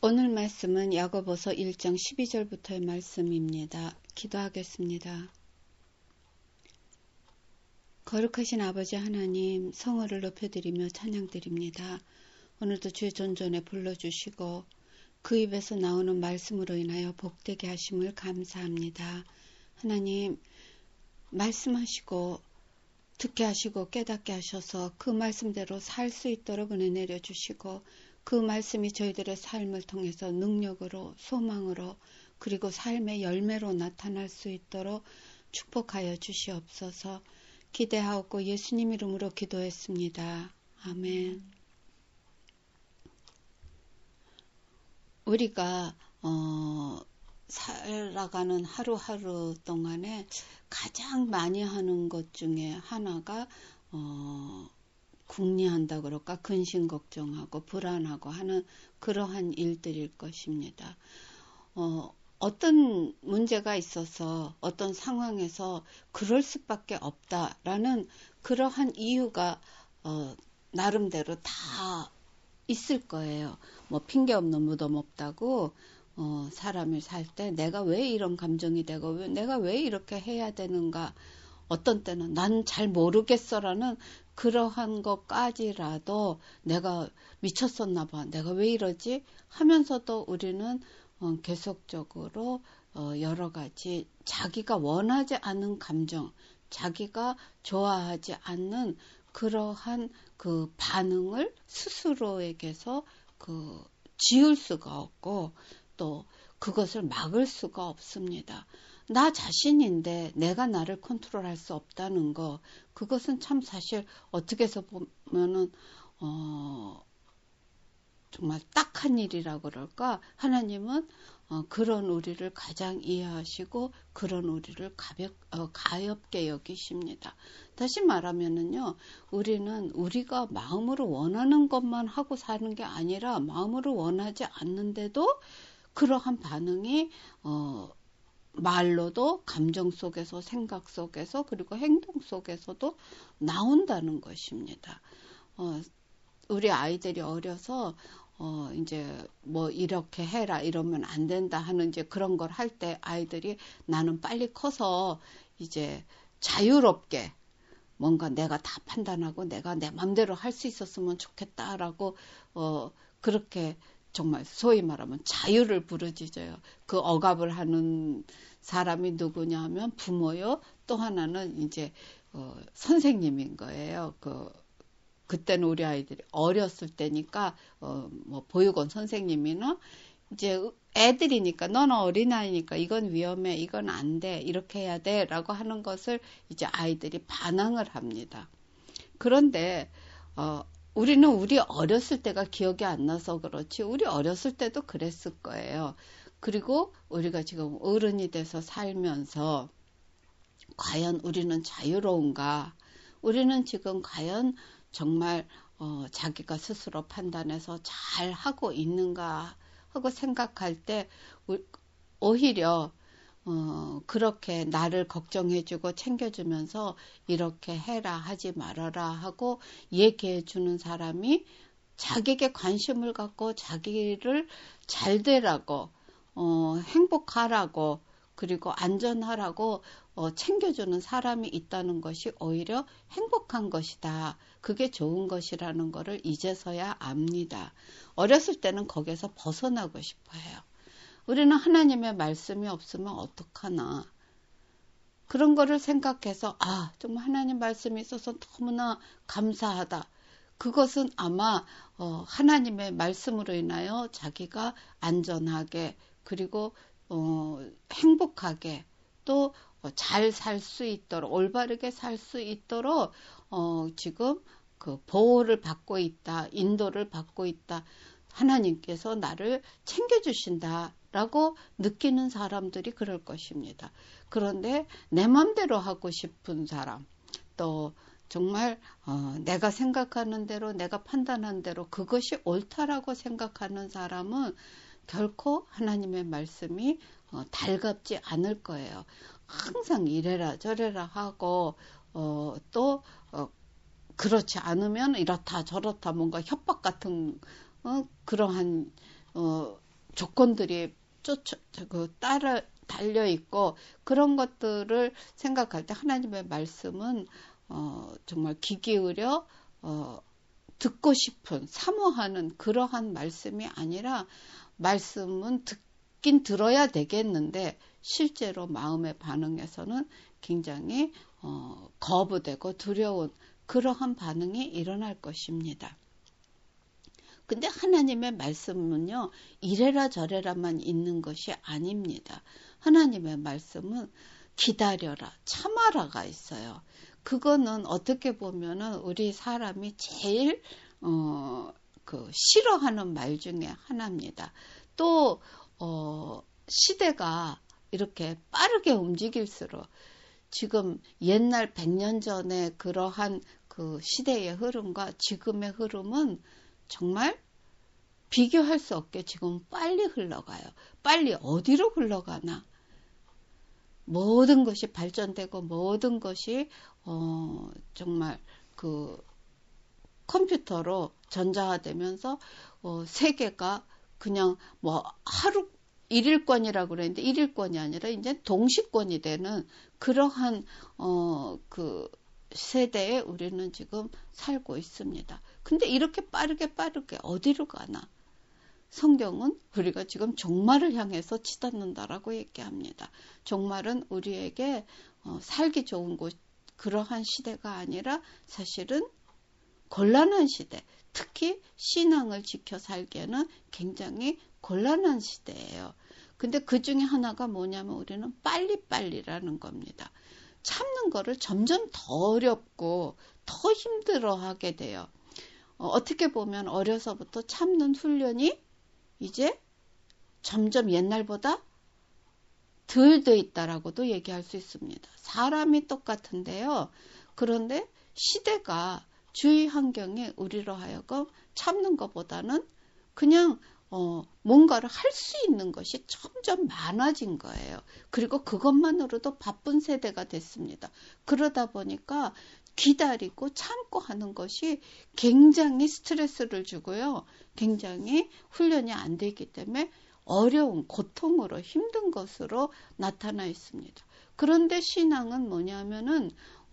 오늘 말씀은 야고보서 1장 12절부터의 말씀입니다. 기도하겠습니다. 거룩하신 아버지 하나님, 성호를 높여드리며 찬양드립니다. 오늘도 주의 존전에 불러주시고 그 입에서 나오는 말씀으로 인하여 복되게 하심을 감사합니다. 하나님, 말씀하시고 듣게 하시고 깨닫게 하셔서 그 말씀대로 살 수 있도록 은혜 내려주시고 그 말씀이 저희들의 삶을 통해서 능력으로, 소망으로, 그리고 삶의 열매로 나타날 수 있도록 축복하여 주시옵소서. 기대하옵고 예수님 이름으로 기도했습니다. 아멘. 우리가 살아가는 하루하루 동안에 가장 많이 하는 것 중에 하나가 궁리한다 그럴까, 근심 걱정하고 불안하고 하는 그러한 일들일 것입니다. 어떤 문제가 있어서 어떤 상황에서 그럴 수밖에 없다라는 그러한 이유가 나름대로 다 있을 거예요. 뭐 핑계 없는 무덤 없다고 사람을 살 때 내가 왜 이런 감정이 되고 내가 왜 이렇게 해야 되는가, 어떤 때는 난 잘 모르겠어라는 그러한 것까지라도 내가 미쳤었나 봐, 내가 왜 이러지 하면서도 우리는 계속적으로 여러 가지 자기가 원하지 않은 감정, 자기가 좋아하지 않는 그러한 그 반응을 스스로에게서 지울 수가 없고 또 그것을 막을 수가 없습니다. 나 자신인데 내가 나를 컨트롤할 수 없다는 거, 그것은 참 사실 어떻게 해서 보면은 정말 딱한 일이라고 그럴까. 하나님은 그런 우리를 가장 이해하시고 그런 우리를 가엽게 여기십니다. 다시 말하면은요, 우리는 우리가 마음으로 원하는 것만 하고 사는 게 아니라 마음으로 원하지 않는데도 그러한 반응이 말로도 감정 속에서, 생각 속에서, 그리고 행동 속에서도 나온다는 것입니다. 우리 아이들이 어려서 이제 뭐 이렇게 해라 이러면 안 된다 하는 이제 그런 걸 할 때 아이들이 나는 빨리 커서 이제 자유롭게 뭔가 내가 다 판단하고 내가 내 맘대로 할 수 있었으면 좋겠다라고 그렇게 정말 소위 말하면 자유를 부르짖어요. 그 억압을 하는 사람이 누구냐 하면 부모요. 또 하나는 이제 선생님인 거예요. 그때는 우리 아이들이 어렸을 때니까 뭐 보육원 선생님이나 이제 애들이니까 너는 어린아이니까 이건 위험해, 이건 안 돼, 이렇게 해야 돼 라고 하는 것을 이제 아이들이 반항을 합니다. 그런데 우리는 우리 어렸을 때가 기억이 안 나서 그렇지 우리 어렸을 때도 그랬을 거예요. 그리고 우리가 지금 어른이 돼서 살면서 과연 우리는 자유로운가? 우리는 지금 과연 정말 자기가 스스로 판단해서 잘 하고 있는가 하고 생각할 때 오히려 그렇게 나를 걱정해주고 챙겨주면서 이렇게 해라 하지 말아라 하고 얘기해주는 사람이 자기에게 관심을 갖고 자기를 잘 되라고 행복하라고 그리고 안전하라고 챙겨주는 사람이 있다는 것이 오히려 행복한 것이다. 그게 좋은 것이라는 것을 이제서야 압니다. 어렸을 때는 거기에서 벗어나고 싶어요. 우리는 하나님의 말씀이 없으면 어떡하나. 그런 거를 생각해서 정말 하나님 말씀이 있어서 너무나 감사하다. 그것은 아마 하나님의 말씀으로 인하여 자기가 안전하게 그리고 행복하게 또 잘 살 수 있도록 올바르게 살 수 있도록 지금 그 보호를 받고 있다. 인도를 받고 있다. 하나님께서 나를 챙겨주신다. 라고 느끼는 사람들이 그럴 것입니다. 그런데 내 맘대로 하고 싶은 사람, 또 정말 내가 생각하는 대로 내가 판단한 대로 그것이 옳다라고 생각하는 사람은 결코 하나님의 말씀이 달갑지 않을 거예요. 항상 이래라 저래라 하고 또 그렇지 않으면 이렇다 저렇다 뭔가 협박 같은 그러한 조건들이 달려 있고 그런 것들을 생각할 때 하나님의 말씀은 정말 귀 기울여 듣고 싶은 사모하는 그러한 말씀이 아니라 말씀은 듣긴 들어야 되겠는데 실제로 마음의 반응에서는 굉장히 거부되고 두려운 그러한 반응이 일어날 것입니다. 근데 하나님의 말씀은요, 이래라 저래라만 있는 것이 아닙니다. 하나님의 말씀은 기다려라, 참아라가 있어요. 그거는 어떻게 보면은 우리 사람이 제일 싫어하는 말 중에 하나입니다. 또 시대가 이렇게 빠르게 움직일수록 지금 옛날 100년 전에 그러한 그 시대의 흐름과 지금의 흐름은 정말 비교할 수 없게 지금 빨리 흘러가요. 빨리 어디로 흘러가나? 모든 것이 발전되고 모든 것이 정말 그 컴퓨터로 전자화되면서 세계가 그냥 하루 1일권이라고 그랬는데 1일권이 아니라 이제 동시권이 되는 그러한 그 세대에 우리는 지금 살고 있습니다. 근데 이렇게 빠르게 어디로 가나? 성경은 우리가 지금 종말을 향해서 치닫는다라고 얘기합니다. 종말은 우리에게 살기 좋은 곳, 그러한 시대가 아니라 사실은 곤란한 시대, 특히 신앙을 지켜 살기에는 굉장히 곤란한 시대예요. 근데 그 중에 하나가 뭐냐면 우리는 빨리라는 겁니다. 참는 거를 점점 더 어렵고 더 힘들어하게 돼요. 어떻게 보면 어려서부터 참는 훈련이 이제 점점 옛날보다 덜 돼 있다라고도 얘기할 수 있습니다. 사람이 똑같은데요. 그런데 시대가 주위 환경에 우리로 하여금 참는 것보다는 그냥 뭔가를 할 수 있는 것이 점점 많아진 거예요. 그리고 그것만으로도 바쁜 세대가 됐습니다. 그러다 보니까 기다리고 참고 하는 것이 굉장히 스트레스를 주고요. 굉장히 훈련이 안 되기 때문에 어려운 고통으로 힘든 것으로 나타나 있습니다. 그런데 신앙은 뭐냐면은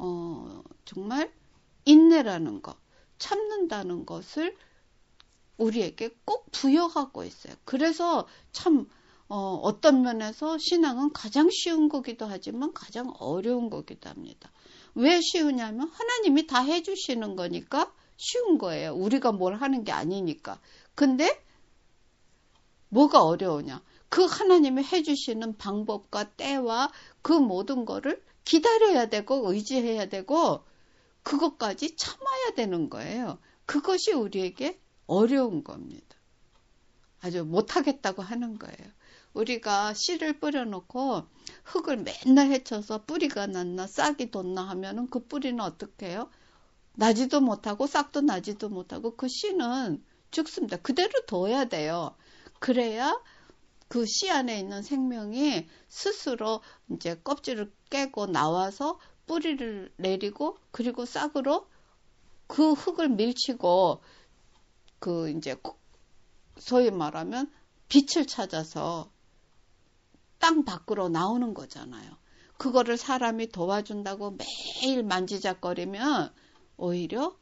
정말 인내라는 것, 참는다는 것을 우리에게 꼭 부여하고 있어요. 그래서 참 어떤 면에서 신앙은 가장 쉬운 거기도 하지만 가장 어려운 거기도 합니다. 왜 쉬우냐면 하나님이 다 해주시는 거니까 쉬운 거예요. 우리가 뭘 하는 게 아니니까. 근데 뭐가 어려우냐? 그 하나님이 해주시는 방법과 때와 그 모든 거를 기다려야 되고 의지해야 되고 그것까지 참아야 되는 거예요. 그것이 우리에게 어려운 겁니다. 아주 못하겠다고 하는 거예요. 우리가 씨를 뿌려놓고 흙을 맨날 헤쳐서 뿌리가 났나 싹이 돋나 하면은 그 뿌리는 어떻게 해요? 나지도 못하고 싹도 나지도 못하고 그 씨는 죽습니다. 그대로 둬야 돼요. 그래야 그 씨 안에 있는 생명이 스스로 이제 껍질을 깨고 나와서 뿌리를 내리고 그리고 싹으로 그 흙을 밀치고 그 이제 소위 말하면 빛을 찾아서 땅 밖으로 나오는 거잖아요. 그거를 사람이 도와준다고 매일 만지작거리면 오히려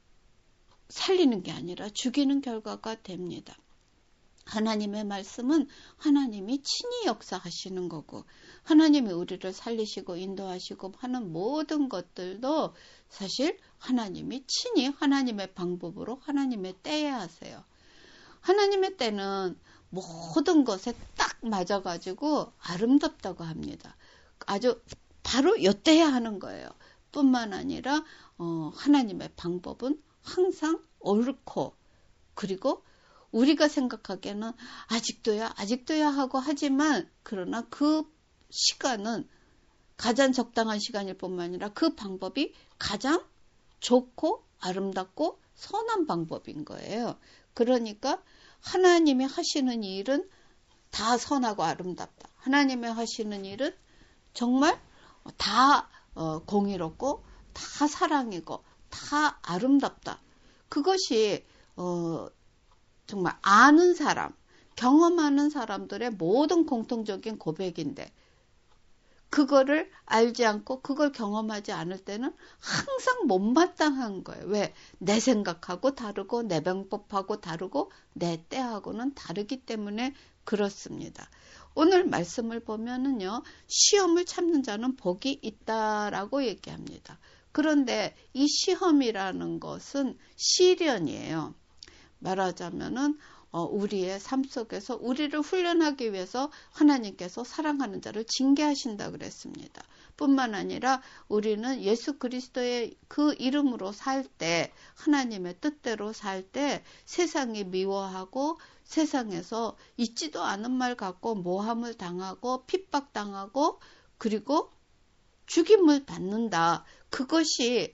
살리는 게 아니라 죽이는 결과가 됩니다. 하나님의 말씀은 하나님이 친히 역사하시는 거고 하나님이 우리를 살리시고 인도하시고 하는 모든 것들도 사실 하나님이 친히 하나님의 방법으로 하나님의 때에 하세요. 하나님의 때는 모든 것에 딱 맞아가지고 아름답다고 합니다. 아주 바로 요때야 하는 거예요. 뿐만 아니라 하나님의 방법은 항상 옳고 그리고 우리가 생각하기에는 아직도야 하고 하지만 그러나 그 시간은 가장 적당한 시간일 뿐만 아니라 그 방법이 가장 좋고 아름답고 선한 방법인 거예요. 그러니까 하나님이 하시는 일은 다 선하고 아름답다. 하나님이 하시는 일은 정말 다 공의롭고 다 사랑이고 다 아름답다. 그것이 정말 아는 사람, 경험하는 사람들의 모든 공통적인 고백인데 그거를 알지 않고 그걸 경험하지 않을 때는 항상 못마땅한 거예요. 왜? 내 생각하고 다르고 내 방법하고 다르고 내 때하고는 다르기 때문에 그렇습니다. 오늘 말씀을 보면은요. 시험을 참는 자는 복이 있다라고 얘기합니다. 그런데 이 시험이라는 것은 시련이에요. 말하자면은 우리의 삶 속에서 우리를 훈련하기 위해서 하나님께서 사랑하는 자를 징계하신다 그랬습니다. 뿐만 아니라 우리는 예수 그리스도의 그 이름으로 살 때, 하나님의 뜻대로 살 때 세상이 미워하고 세상에서 있지도 않은 말 갖고 모함을 당하고 핍박당하고 그리고 죽임을 받는다. 그것이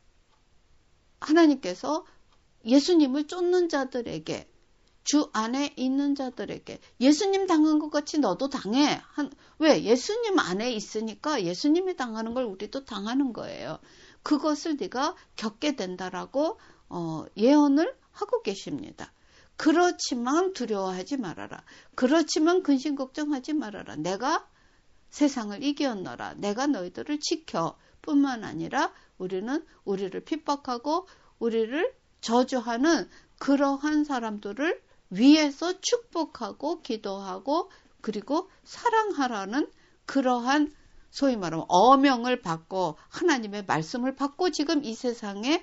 하나님께서 예수님을 쫓는 자들에게 주 안에 있는 자들에게 예수님 당한 것 같이 너도 당해. 왜? 예수님 안에 있으니까 예수님이 당하는 걸 우리도 당하는 거예요. 그것을 네가 겪게 된다라고 예언을 하고 계십니다. 그렇지만 두려워하지 말아라. 그렇지만 근심 걱정하지 말아라. 내가 세상을 이겼노라. 내가 너희들을 지켜. 뿐만 아니라 우리는 우리를 핍박하고 우리를 저주하는 그러한 사람들을 위해서 축복하고 기도하고 그리고 사랑하라는 그러한 소위 말하면 어명을 받고 하나님의 말씀을 받고 지금 이 세상에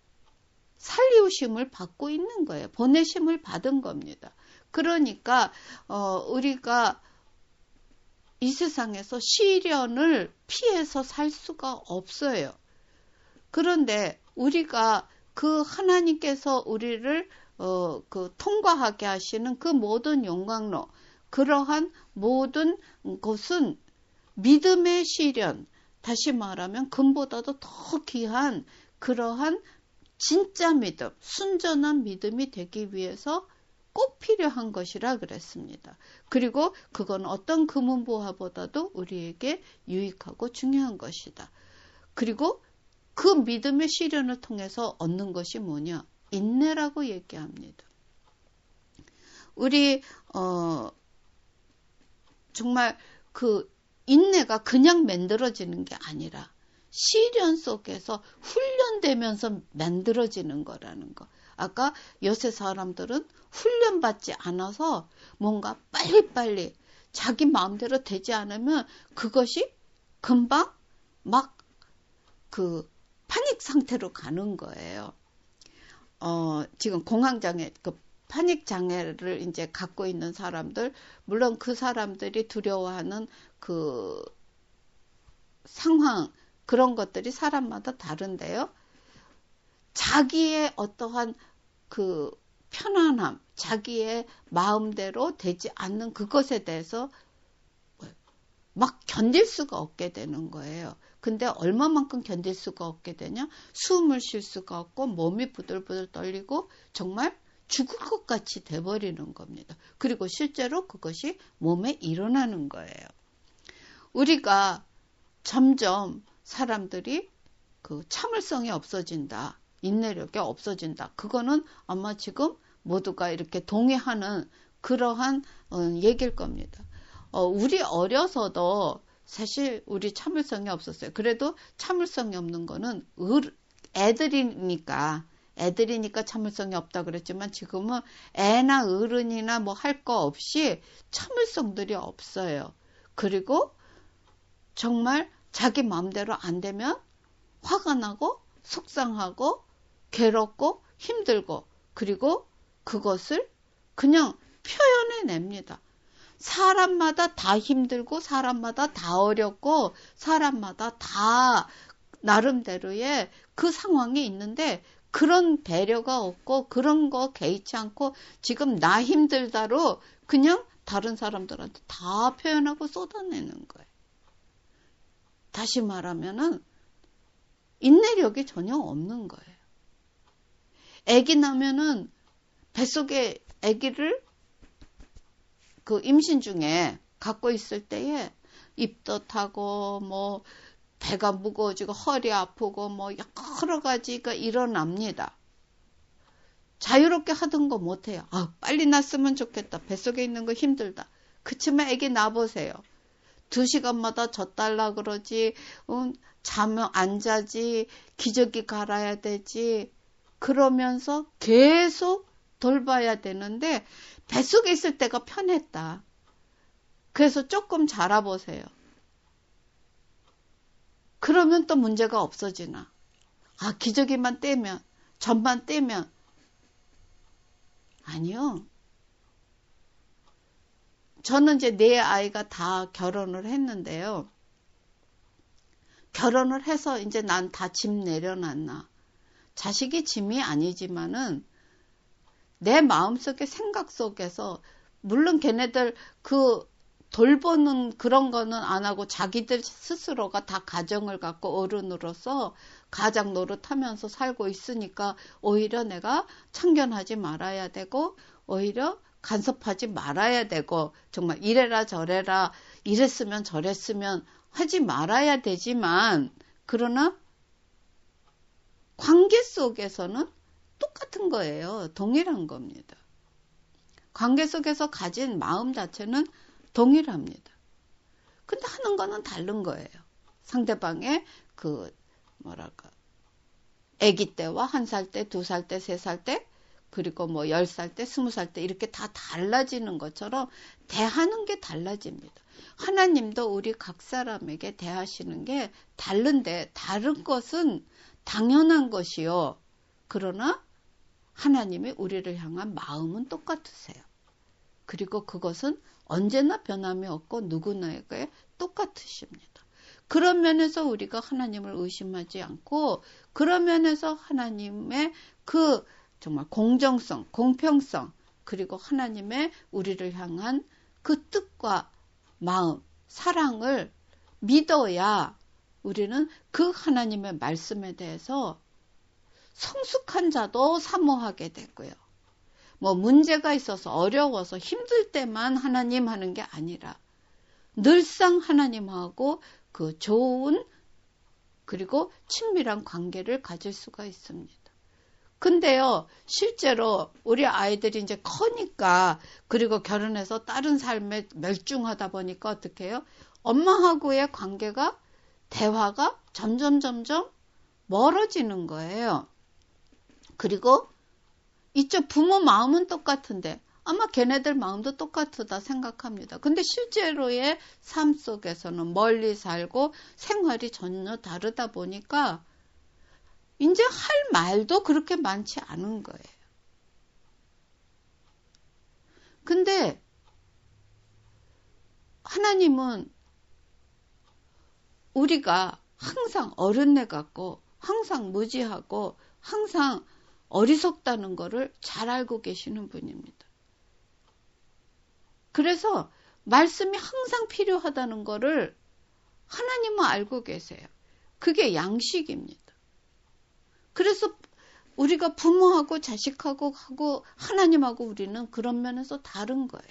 살리우심을 받고 있는 거예요. 보내심을 받은 겁니다. 그러니까 우리가 이 세상에서 시련을 피해서 살 수가 없어요. 그런데 우리가 그 하나님께서 우리를 통과하게 하시는 그 모든 용광로, 그러한 모든 것은 믿음의 시련, 다시 말하면 금보다도 더 귀한 그러한 진짜 믿음, 순전한 믿음이 되기 위해서 꼭 필요한 것이라 그랬습니다. 그리고 그건 어떤 금은보화보다도 우리에게 유익하고 중요한 것이다. 그리고 그 믿음의 시련을 통해서 얻는 것이 뭐냐? 인내라고 얘기합니다. 우리 정말 그 인내가 그냥 만들어지는 게 아니라 시련 속에서 훈련되면서 만들어지는 거라는 거. 아까 요새 사람들은 훈련받지 않아서 뭔가 빨리빨리 자기 마음대로 되지 않으면 그것이 금방 막 그 파닉 상태로 가는 거예요. 지금 공황장애, 그 파닉 장애를 이제 갖고 있는 사람들, 물론 그 사람들이 두려워하는 그 상황, 그런 것들이 사람마다 다른데요. 자기의 어떠한 그 편안함, 자기의 마음대로 되지 않는 그것에 대해서 막 견딜 수가 없게 되는 거예요. 근데 얼마만큼 견딜 수가 없게 되냐? 숨을 쉴 수가 없고 몸이 부들부들 떨리고 정말 죽을 것 같이 돼버리는 겁니다. 그리고 실제로 그것이 몸에 일어나는 거예요. 우리가 점점 사람들이 그 참을성이 없어진다. 인내력이 없어진다. 그거는 아마 지금 모두가 이렇게 동의하는 그러한 얘기일 겁니다. 우리 어려서도 사실 우리 참을성이 없었어요. 그래도 참을성이 없는 거는 애들이니까 참을성이 없다 그랬지만 지금은 애나 어른이나 뭐 할 거 없이 참을성들이 없어요. 그리고 정말 자기 마음대로 안 되면 화가 나고 속상하고 괴롭고 힘들고 그리고 그것을 그냥 표현해냅니다. 사람마다 다 힘들고 사람마다 다 어렵고 사람마다 다 나름대로의 그 상황이 있는데 그런 배려가 없고 그런 거 개의치 않고 지금 나 힘들다로 그냥 다른 사람들한테 다 표현하고 쏟아내는 거예요. 다시 말하면은 인내력이 전혀 없는 거예요. 아기 나면은 뱃속에 아기를 그 임신 중에 갖고 있을 때에 입도 타고 뭐 배가 무거워지고 허리 아프고 뭐 여러 가지가 일어납니다. 자유롭게 하던 거 못해요. 빨리 낳았으면 좋겠다. 뱃속에 있는 거 힘들다. 그치만 애기 낳아보세요. 2시간마다 젖달라 그러지, 자면 안 자지, 기저귀 갈아야 되지. 그러면서 계속 돌봐야 되는데 뱃속에 있을 때가 편했다. 그래서 조금 자라보세요. 그러면 또 문제가 없어지나. 기저귀만 떼면, 젖만 떼면. 아니요. 저는 이제 내 아이가 다 결혼을 했는데요. 결혼을 해서 이제 난 다 짐 내려놨나. 자식이 짐이 아니지만은 내 마음속의 생각 속에서 물론 걔네들 그 돌보는 그런 거는 안 하고 자기들 스스로가 다 가정을 갖고 어른으로서 가장 노릇하면서 살고 있으니까 오히려 내가 참견하지 말아야 되고 오히려 간섭하지 말아야 되고 정말 이래라 저래라 이랬으면 저랬으면 하지 말아야 되지만 그러나 관계 속에서는 똑같은 거예요. 동일한 겁니다. 관계 속에서 가진 마음 자체는 동일합니다. 근데 하는 거는 다른 거예요. 상대방의 아기 때와 1살 때, 2살 때, 3살 때, 그리고 10살 때, 20살 때 이렇게 다 달라지는 것처럼 대하는 게 달라집니다. 하나님도 우리 각 사람에게 대하시는 게 다른데 다른 것은 당연한 것이요. 그러나 하나님이 우리를 향한 마음은 똑같으세요. 그리고 그것은 언제나 변함이 없고 누구나에게 똑같으십니다. 그런 면에서 우리가 하나님을 의심하지 않고 그런 면에서 하나님의 그 정말 공정성, 공평성 그리고 하나님의 우리를 향한 그 뜻과 마음, 사랑을 믿어야 우리는 그 하나님의 말씀에 대해서 성숙한 자도 사모하게 되고요. 문제가 있어서 어려워서 힘들 때만 하나님 하는 게 아니라 늘상 하나님하고 그 좋은 그리고 친밀한 관계를 가질 수가 있습니다. 근데요, 실제로 우리 아이들이 이제 커니까 그리고 결혼해서 다른 삶에 멸중하다 보니까 어떻게 해요? 엄마하고의 관계가 대화가 점점 멀어지는 거예요. 그리고 이쪽 부모 마음은 똑같은데 아마 걔네들 마음도 똑같다 생각합니다. 근데 실제로의 삶 속에서는 멀리 살고 생활이 전혀 다르다 보니까 이제 할 말도 그렇게 많지 않은 거예요. 근데 하나님은 우리가 항상 어른애 같고 항상 무지하고 항상 어리석다는 거를 잘 알고 계시는 분입니다. 그래서 말씀이 항상 필요하다는 거를 하나님은 알고 계세요. 그게 양식입니다. 그래서 우리가 부모하고 자식하고 하나님하고 우리는 그런 면에서 다른 거예요.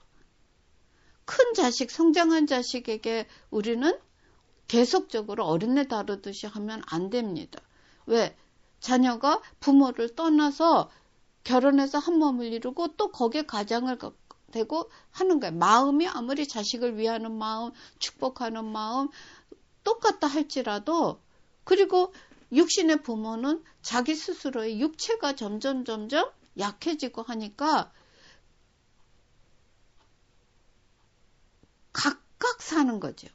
큰 자식, 성장한 자식에게 우리는 계속적으로 어린애 다루듯이 하면 안 됩니다. 왜? 자녀가 부모를 떠나서 결혼해서 한 몸을 이루고 또 거기에 가장을 되고 하는 거예요. 마음이 아무리 자식을 위하는 마음, 축복하는 마음 똑같다 할지라도 그리고 육신의 부모는 자기 스스로의 육체가 점점 약해지고 하니까 각각 사는 거죠.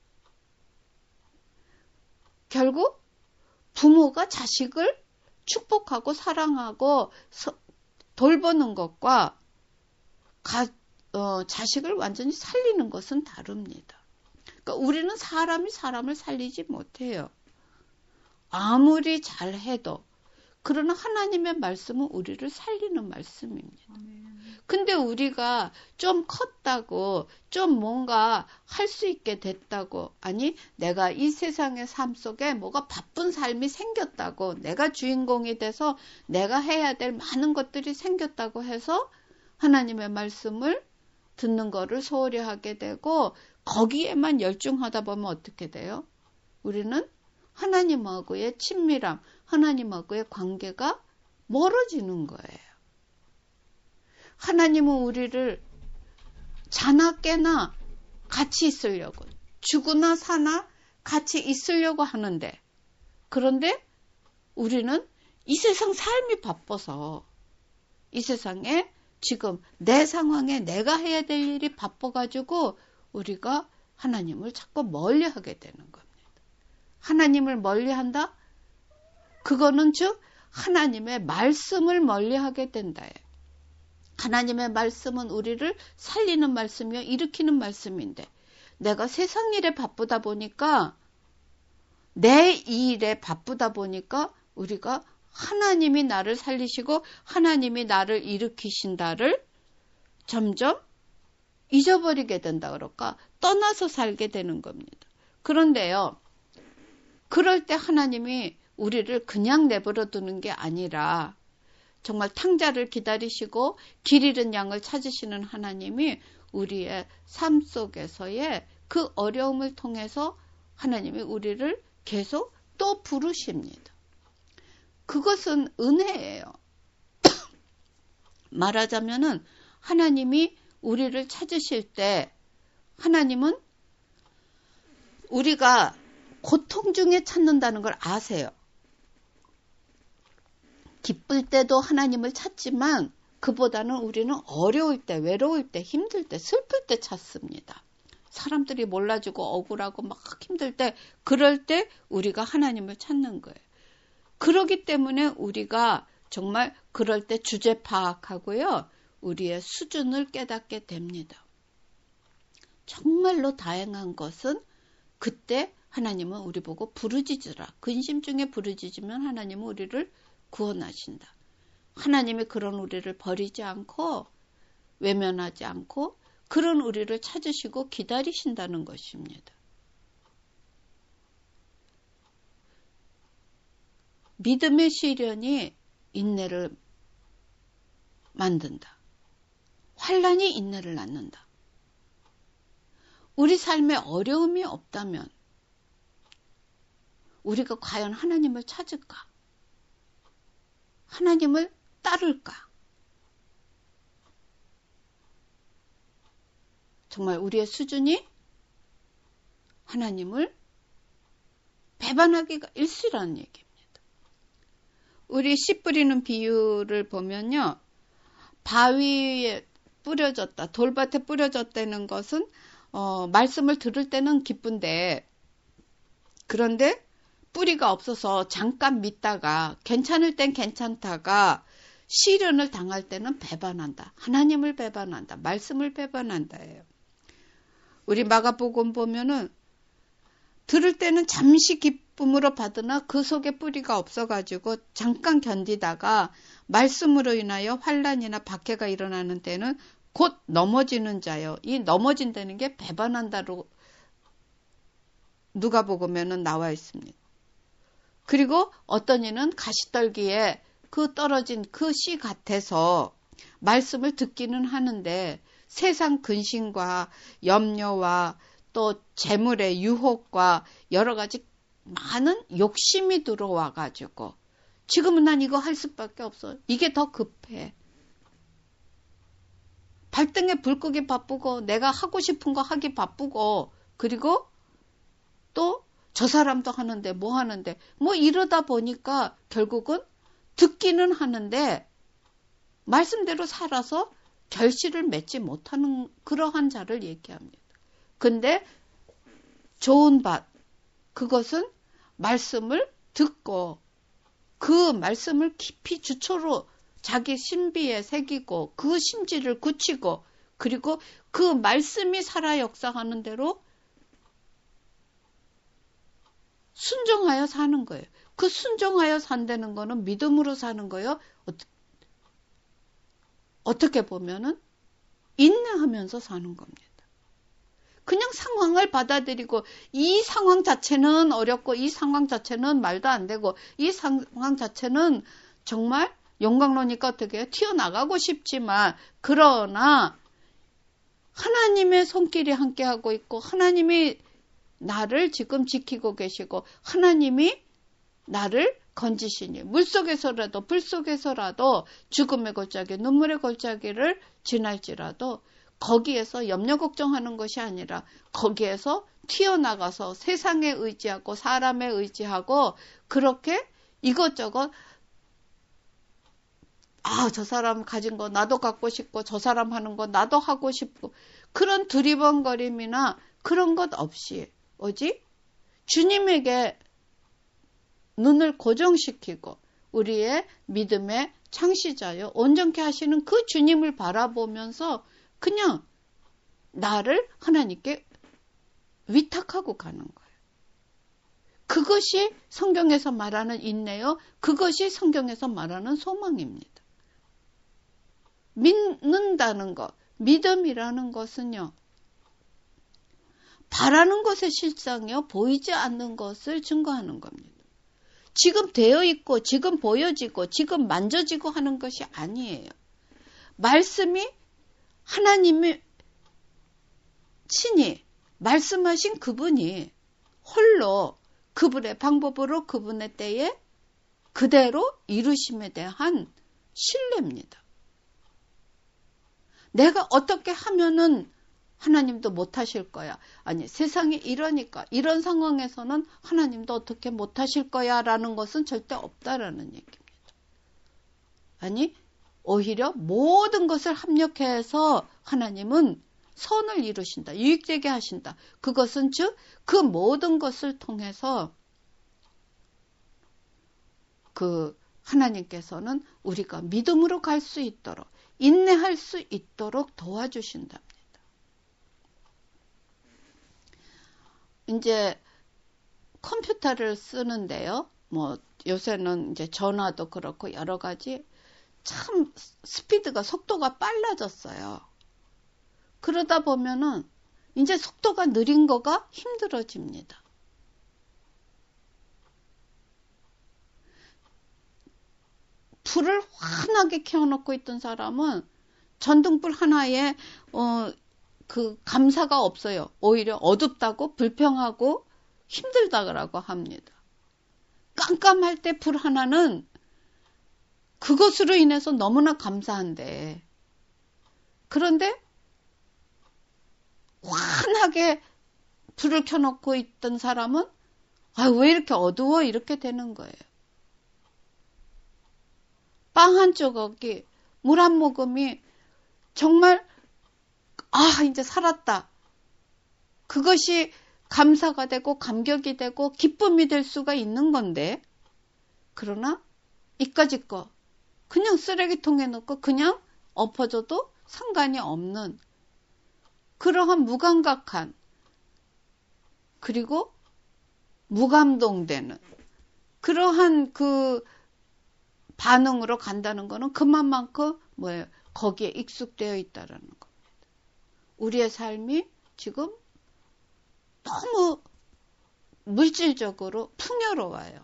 결국 부모가 자식을 축복하고 사랑하고 돌보는 것과 자식을 완전히 살리는 것은 다릅니다. 그러니까 우리는 사람이 사람을 살리지 못해요. 아무리 잘해도. 그러나 하나님의 말씀은 우리를 살리는 말씀입니다. 근데 우리가 좀 컸다고 좀 뭔가 할 수 있게 됐다고 아니 내가 이 세상의 삶 속에 뭐가 바쁜 삶이 생겼다고 내가 주인공이 돼서 내가 해야 될 많은 것들이 생겼다고 해서 하나님의 말씀을 듣는 거를 소홀히 하게 되고 거기에만 열중하다 보면 어떻게 돼요? 우리는 하나님하고의 친밀함, 하나님하고의 관계가 멀어지는 거예요. 하나님은 우리를 자나 깨나 같이 있으려고, 죽으나 사나 같이 있으려고 하는데, 그런데 우리는 이 세상 삶이 바빠서, 이 세상에 지금 내 상황에 내가 해야 될 일이 바빠가지고 우리가 하나님을 자꾸 멀리하게 되는 겁니다. 하나님을 멀리한다? 그거는 즉 하나님의 말씀을 멀리하게 된다예요. 하나님의 말씀은 우리를 살리는 말씀이요, 일으키는 말씀인데, 내가 세상 일에 바쁘다 보니까, 내 일에 바쁘다 보니까 우리가 하나님이 나를 살리시고 하나님이 나를 일으키신다를 점점 잊어버리게 된다 그럴까? 떠나서 살게 되는 겁니다. 그런데요, 그럴 때 하나님이 우리를 그냥 내버려 두는 게 아니라 정말 탕자를 기다리시고 길 잃은 양을 찾으시는 하나님이 우리의 삶 속에서의 그 어려움을 통해서 하나님이 우리를 계속 또 부르십니다. 그것은 은혜예요. 말하자면은 하나님이 우리를 찾으실 때 하나님은 우리가 고통 중에 찾는다는 걸 아세요. 기쁠 때도 하나님을 찾지만 그보다는 우리는 어려울 때, 외로울 때, 힘들 때, 슬플 때 찾습니다. 사람들이 몰라주고 억울하고 막 힘들 때, 그럴 때 우리가 하나님을 찾는 거예요. 그러기 때문에 우리가 정말 그럴 때 주제 파악하고요, 우리의 수준을 깨닫게 됩니다. 정말로 다행한 것은 그때 하나님은 우리 보고 부르짖으라. 근심 중에 부르짖으면 하나님은 우리를 구원하신다. 하나님이 그런 우리를 버리지 않고 외면하지 않고 그런 우리를 찾으시고 기다리신다는 것입니다. 믿음의 시련이 인내를 만든다. 환난이 인내를 낳는다. 우리 삶에 어려움이 없다면 우리가 과연 하나님을 찾을까? 하나님을 따를까? 정말 우리의 수준이 하나님을 배반하기가 일쑤라는 얘기입니다. 우리 씨 뿌리는 비유를 보면요, 바위에 뿌려졌다, 돌밭에 뿌려졌다는 것은 말씀을 들을 때는 기쁜데, 그런데 뿌리가 없어서 잠깐 믿다가 괜찮을 땐 괜찮다가 시련을 당할 때는 배반한다. 하나님을 배반한다. 말씀을 배반한다예요. 우리 마가복음 보면은 들을 때는 잠시 기쁨으로 받으나 그 속에 뿌리가 없어가지고 잠깐 견디다가 말씀으로 인하여 환난이나 박해가 일어나는 때는 곧 넘어지는 자요. 이 넘어진다는 게 배반한다로 누가복음에는 나와 있습니다. 그리고 어떤 이는 가시떨기에 그 떨어진 그 씨 같아서 말씀을 듣기는 하는데 세상 근심과 염려와 또 재물의 유혹과 여러 가지 많은 욕심이 들어와가지고 지금은 난 이거 할 수밖에 없어. 이게 더 급해. 발등에 불 끄기 바쁘고 내가 하고 싶은 거 하기 바쁘고 그리고 또 저 사람도 하는데 뭐 하는데 뭐 이러다 보니까 결국은 듣기는 하는데 말씀대로 살아서 결실을 맺지 못하는 그러한 자를 얘기합니다. 근데 좋은 밭, 그것은 말씀을 듣고 그 말씀을 깊이 주초로 자기 심비에 새기고 그 심지를 굳히고 그리고 그 말씀이 살아 역사하는 대로 순종하여 사는 거예요. 그 순종하여 산다는 거는 믿음으로 사는 거예요. 어떻게 보면은 인내하면서 사는 겁니다. 그냥 상황을 받아들이고 이 상황 자체는 어렵고 이 상황 자체는 말도 안 되고 이 상황 자체는 정말 용광로니까 어떻게 해요? 튀어나가고 싶지만 그러나 하나님의 손길이 함께하고 있고 하나님이 나를 지금 지키고 계시고 하나님이 나를 건지시니 물속에서라도 불속에서라도 죽음의 골짜기 눈물의 골짜기를 지날지라도 거기에서 염려 걱정하는 것이 아니라 거기에서 튀어나가서 세상에 의지하고 사람에 의지하고 그렇게 이것저것 저 사람 가진 거 나도 갖고 싶고 저 사람 하는 거 나도 하고 싶고 그런 두리번거림이나 그런 것 없이 주님에게 눈을 고정시키고 우리의 믿음의 창시자요 온전케 하시는 그 주님을 바라보면서 그냥 나를 하나님께 위탁하고 가는 거예요. 그것이 성경에서 말하는 인내요. 그것이 성경에서 말하는 소망입니다. 믿는다는 것, 믿음이라는 것은요. 바라는 것의 실상이요. 보이지 않는 것을 증거하는 겁니다. 지금 되어 있고 지금 보여지고 지금 만져지고 하는 것이 아니에요. 말씀이 하나님이 친히 말씀하신 그분이 홀로 그분의 방법으로 그분의 때에 그대로 이루심에 대한 신뢰입니다. 내가 어떻게 하면은 하나님도 못하실 거야. 아니 세상이 이러니까 이런 상황에서는 하나님도 어떻게 못하실 거야 라는 것은 절대 없다라는 얘기입니다. 아니 오히려 모든 것을 합력해서 하나님은 선을 이루신다. 유익되게 하신다. 그것은 즉 그 모든 것을 통해서 그 하나님께서는 우리가 믿음으로 갈 수 있도록 인내할 수 있도록 도와주신답니다. 이제 컴퓨터를 쓰는데요. 뭐 요새는 이제 전화도 그렇고 여러 가지 참 스피드가 속도가 빨라졌어요. 그러다 보면은 이제 속도가 느린 거가 힘들어집니다. 불을 환하게 켜놓고 있던 사람은 전등불 하나에 그 감사가 없어요. 오히려 어둡다고 불평하고 힘들다고 합니다. 깜깜할 때 불 하나는 그것으로 인해서 너무나 감사한데 그런데 환하게 불을 켜놓고 있던 사람은 왜 이렇게 어두워 이렇게 되는 거예요. 빵 한 조각이 물 한 모금이 정말 이제 살았다. 그것이 감사가 되고 감격이 되고 기쁨이 될 수가 있는 건데 그러나 이까짓 거 그냥 쓰레기통에 넣고 그냥 엎어져도 상관이 없는 그러한 무감각한 그리고 무감동되는 그러한 그 반응으로 간다는 거는 그만큼 거기에 익숙되어 있다라는 겁니다. 우리의 삶이 지금 너무 물질적으로 풍요로워요.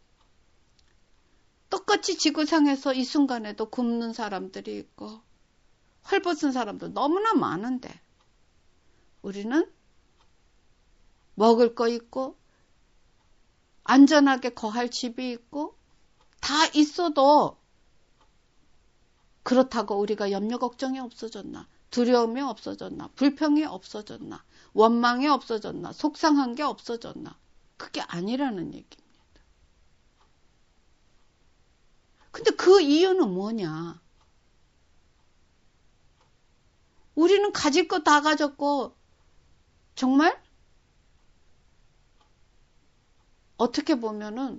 똑같이 지구상에서 이 순간에도 굶는 사람들이 있고 헐벗은 사람도 너무나 많은데 우리는 먹을 거 있고 안전하게 거할 집이 있고 다 있어도 그렇다고 우리가 염려 걱정이 없어졌나? 두려움이 없어졌나? 불평이 없어졌나? 원망이 없어졌나? 속상한 게 없어졌나? 그게 아니라는 얘기입니다. 근데 그 이유는 뭐냐? 우리는 가질 거 다 가졌고 정말 어떻게 보면은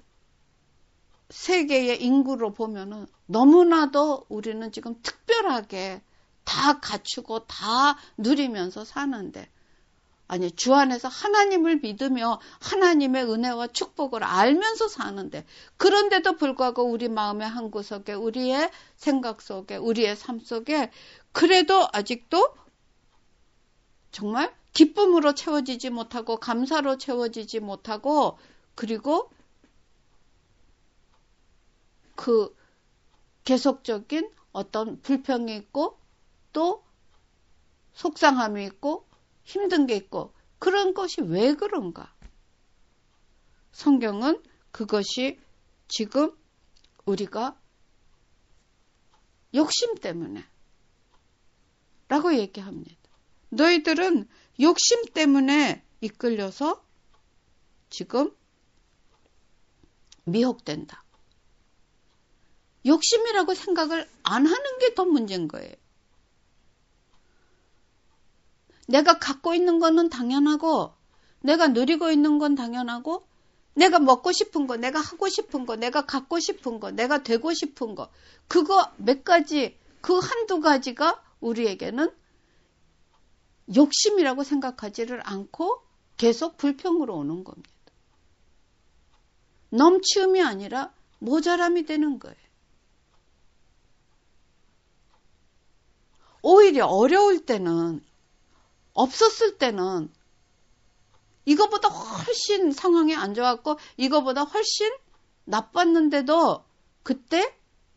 세계의 인구로 보면은 너무나도 우리는 지금 특별하게 다 갖추고 다 누리면서 사는데 아니 주 안에서 하나님을 믿으며 하나님의 은혜와 축복을 알면서 사는데 그런데도 불구하고 우리 마음의 한구석에 우리의 생각 속에 우리의 삶 속에 그래도 아직도 정말 기쁨으로 채워지지 못하고 감사로 채워지지 못하고 그리고 그 계속적인 어떤 불평이 있고 또 속상함이 있고 힘든 게 있고 그런 것이 왜 그런가? 성경은 그것이 지금 우리가 욕심 때문에 라고 얘기합니다. 너희들은 욕심 때문에 이끌려서 지금 미혹된다. 욕심이라고 생각을 안 하는 게 더 문제인 거예요. 내가 갖고 있는 거는 당연하고, 내가 누리고 있는 건 당연하고, 내가 먹고 싶은 거, 내가 하고 싶은 거, 내가 갖고 싶은 거, 내가 되고 싶은 거, 그거 몇 가지, 그 한두 가지가 우리에게는 욕심이라고 생각하지를 않고 계속 불평으로 오는 겁니다. 넘치움이 아니라 모자람이 되는 거예요. 오히려 어려울 때는, 없었을 때는 이거보다 훨씬 상황이 안 좋았고 이거보다 훨씬 나빴는데도 그때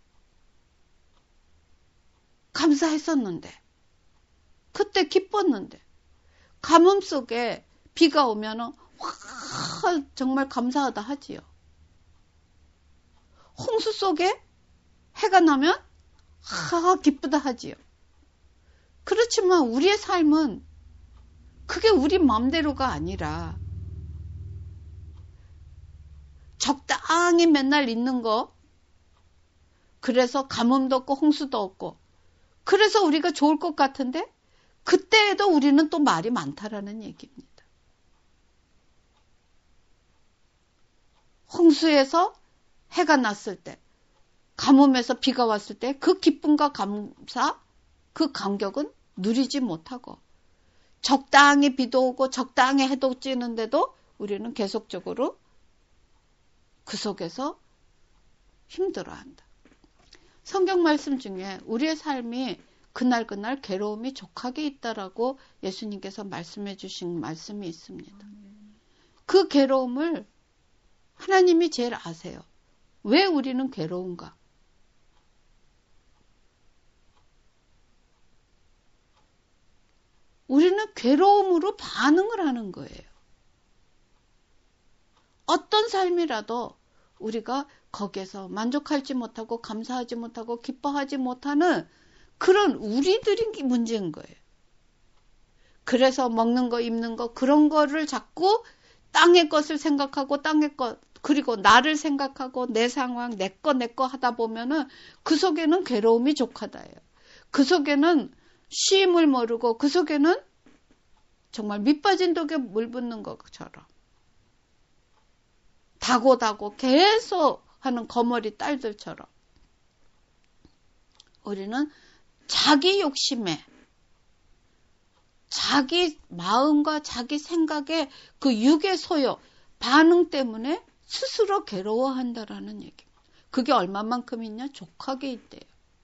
감사했었는데, 그때 기뻤는데, 가뭄 속에 비가 오면 와 정말 감사하다 하지요. 홍수 속에 해가 나면 기쁘다 하지요. 그렇지만 우리의 삶은 그게 우리 마음대로가 아니라 적당히 맨날 있는 거, 그래서 가뭄도 없고 홍수도 없고, 그래서 우리가 좋을 것 같은데 그때에도 우리는 또 말이 많다라는 얘기입니다. 홍수에서 해가 났을 때, 가뭄에서 비가 왔을 때 그 기쁨과 감사, 그 감격은 누리지 못하고, 적당히 비도 오고 적당히 해도 찌는데도 우리는 계속적으로 그 속에서 힘들어한다. 성경 말씀 중에 우리의 삶이 그날그날 괴로움이 족하게 있다라고 예수님께서 말씀해 주신 말씀이 있습니다. 그 괴로움을 하나님이 제일 아세요. 왜 우리는 괴로운가? 우리는 괴로움으로 반응을 하는 거예요. 어떤 삶이라도 우리가 거기에서 만족하지 못하고 감사하지 못하고 기뻐하지 못하는 그런 우리들이 문제인 거예요. 그래서 먹는 거, 입는 거, 그런 거를 자꾸 땅의 것을 생각하고 땅의 것, 그리고 나를 생각하고 내 상황, 내 거 하다 보면은 그 속에는 괴로움이 족하다예요. 그 속에는 쉼을 모르고, 그 속에는 정말 밑빠진 독에 물 붓는 것처럼 다고 계속 하는 거머리 딸들처럼 우리는 자기 욕심에, 자기 마음과 자기 생각의 그 육의 소욕, 반응 때문에 스스로 괴로워한다라는 얘기입니다. 그게 얼마만큼이냐? 족하게 있대요.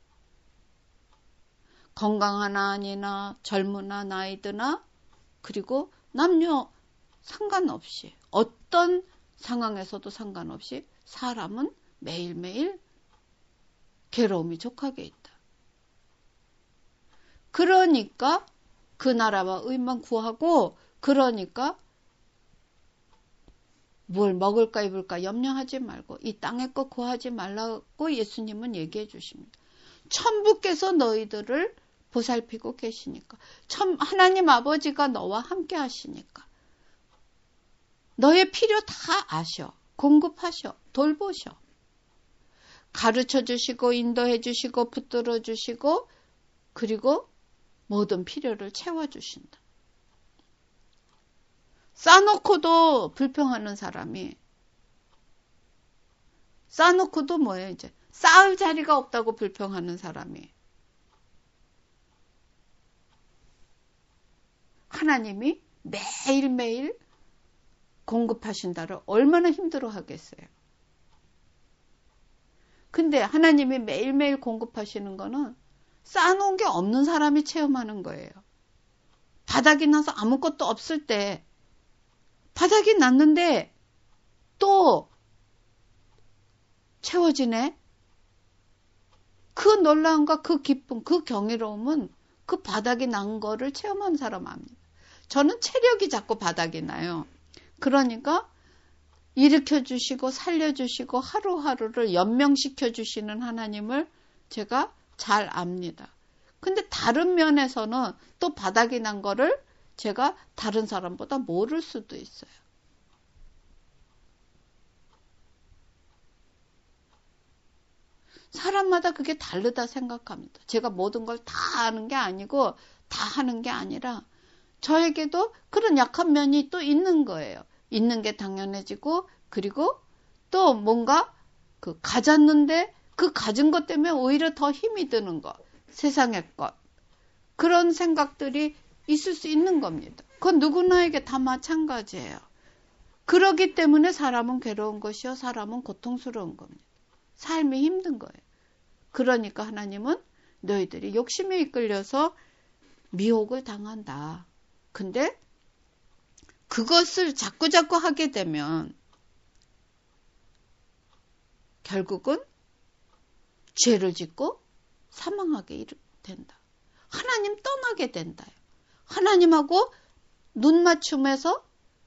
건강하나 아니나 젊으나 나이드나 그리고 남녀 상관없이, 어떤 상황에서도 상관없이 사람은 매일매일 괴로움이 족하게 있다. 그러니까 그 나라와 의만 구하고, 그러니까 뭘 먹을까 입을까 염려하지 말고 이 땅의 것 구하지 말라고 예수님은 얘기해 주십니다. 천부께서 너희들을 보살피고 계시니까, 하나님 아버지가 너와 함께 하시니까 너의 필요 다 아셔, 공급하셔, 돌보셔, 가르쳐 주시고 인도해 주시고 붙들어 주시고, 그리고 모든 필요를 채워 주신다. 싸놓고도 불평하는 사람이, 싸놓고도 뭐예요? 이제 쌓을 자리가 없다고 불평하는 사람이 하나님이 매일매일 공급하신다를 얼마나 힘들어 하겠어요. 근데 하나님이 매일매일 공급하시는 거는 쌓아놓은 게 없는 사람이 체험하는 거예요. 바닥이 나서 아무것도 없을 때, 바닥이 났는데 또 채워지네. 그 놀라움과 그 기쁨, 그 경이로움은 그 바닥이 난 거를 체험한 사람 압니다. 저는 체력이 자꾸 바닥이 나요. 그러니까 일으켜 주시고 살려주시고 하루하루를 연명시켜 주시는 하나님을 제가 잘 압니다. 근데 다른 면에서는 또 바닥이 난 거를 제가 다른 사람보다 모를 수도 있어요. 사람마다 그게 다르다 생각합니다. 제가 모든 걸 다 아는 게 아니고 다 하는 게 아니라 저에게도 그런 약한 면이 또 있는 거예요. 있는 게 당연해지고 그리고 또 뭔가 가졌는데 그 가진 것 때문에 오히려 더 힘이 드는 것, 세상의 것 그런 생각들이 있을 수 있는 겁니다. 그건 누구나에게 다 마찬가지예요. 그러기 때문에 사람은 괴로운 것이요 사람은 고통스러운 겁니다. 삶이 힘든 거예요. 그러니까 하나님은 너희들이 욕심에 이끌려서 미혹을 당한다. 근데 그것을 자꾸자꾸 하게 되면 결국은 죄를 짓고 사망하게 된다. 하나님 떠나게 된다. 하나님하고 눈 맞춤해서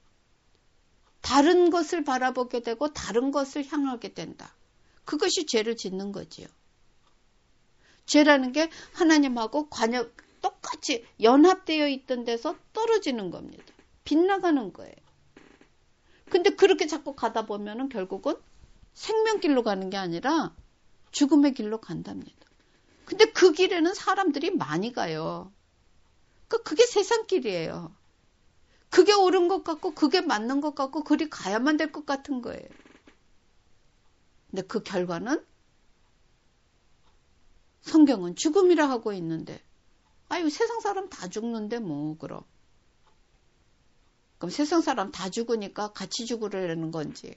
다른 것을 바라보게 되고 다른 것을 향하게 된다. 그것이 죄를 짓는 거지요. 죄라는 게 하나님하고 똑같이 연합되어 있던 데서 떨어지는 겁니다. 빗나가는 거예요. 근데 그렇게 자꾸 가다 보면은 결국은 생명길로 가는 게 아니라 죽음의 길로 간답니다. 근데 그 길에는 사람들이 많이 가요. 그게 세상길이에요. 그게 옳은 것 같고 그게 맞는 것 같고 그리 가야만 될 것 같은 거예요. 근데 그 결과는 성경은 죽음이라 하고 있는데 아유 세상 사람 다 죽는데 뭐 그럼 세상 사람 다 죽으니까 같이 죽으려는 건지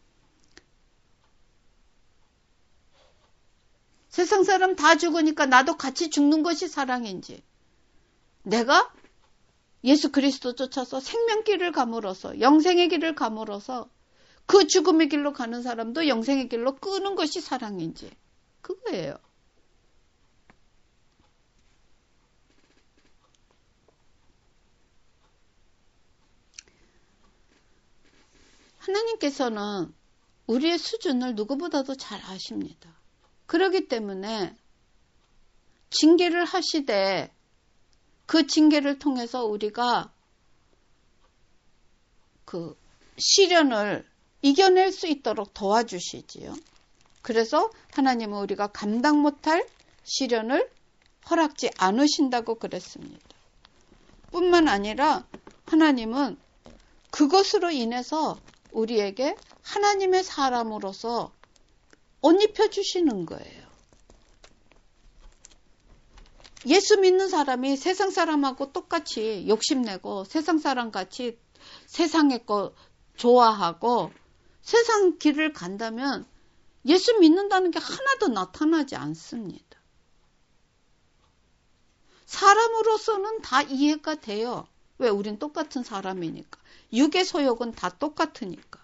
세상 사람 다 죽으니까 나도 같이 죽는 것이 사랑인지 내가 예수 그리스도 쫓아서 생명길을 감으로써 영생의 길을 감으로써 그 죽음의 길로 가는 사람도 영생의 길로 끄는 것이 사랑인지 그거예요. 하나님께서는 우리의 수준을 누구보다도 잘 아십니다. 그렇기 때문에 징계를 하시되 그 징계를 통해서 우리가 그 시련을 이겨낼 수 있도록 도와주시지요. 그래서 하나님은 우리가 감당 못할 시련을 허락지 않으신다고 그랬습니다. 뿐만 아니라 하나님은 그것으로 인해서 우리에게 하나님의 사람으로서 옷 입혀주시는 거예요. 예수 믿는 사람이 세상 사람하고 똑같이 욕심내고 세상 사람같이 세상의 거 좋아하고 세상 길을 간다면 예수 믿는다는 게 하나도 나타나지 않습니다. 사람으로서는 다 이해가 돼요. 왜? 우린 똑같은 사람이니까. 육의 소욕은 다 똑같으니까.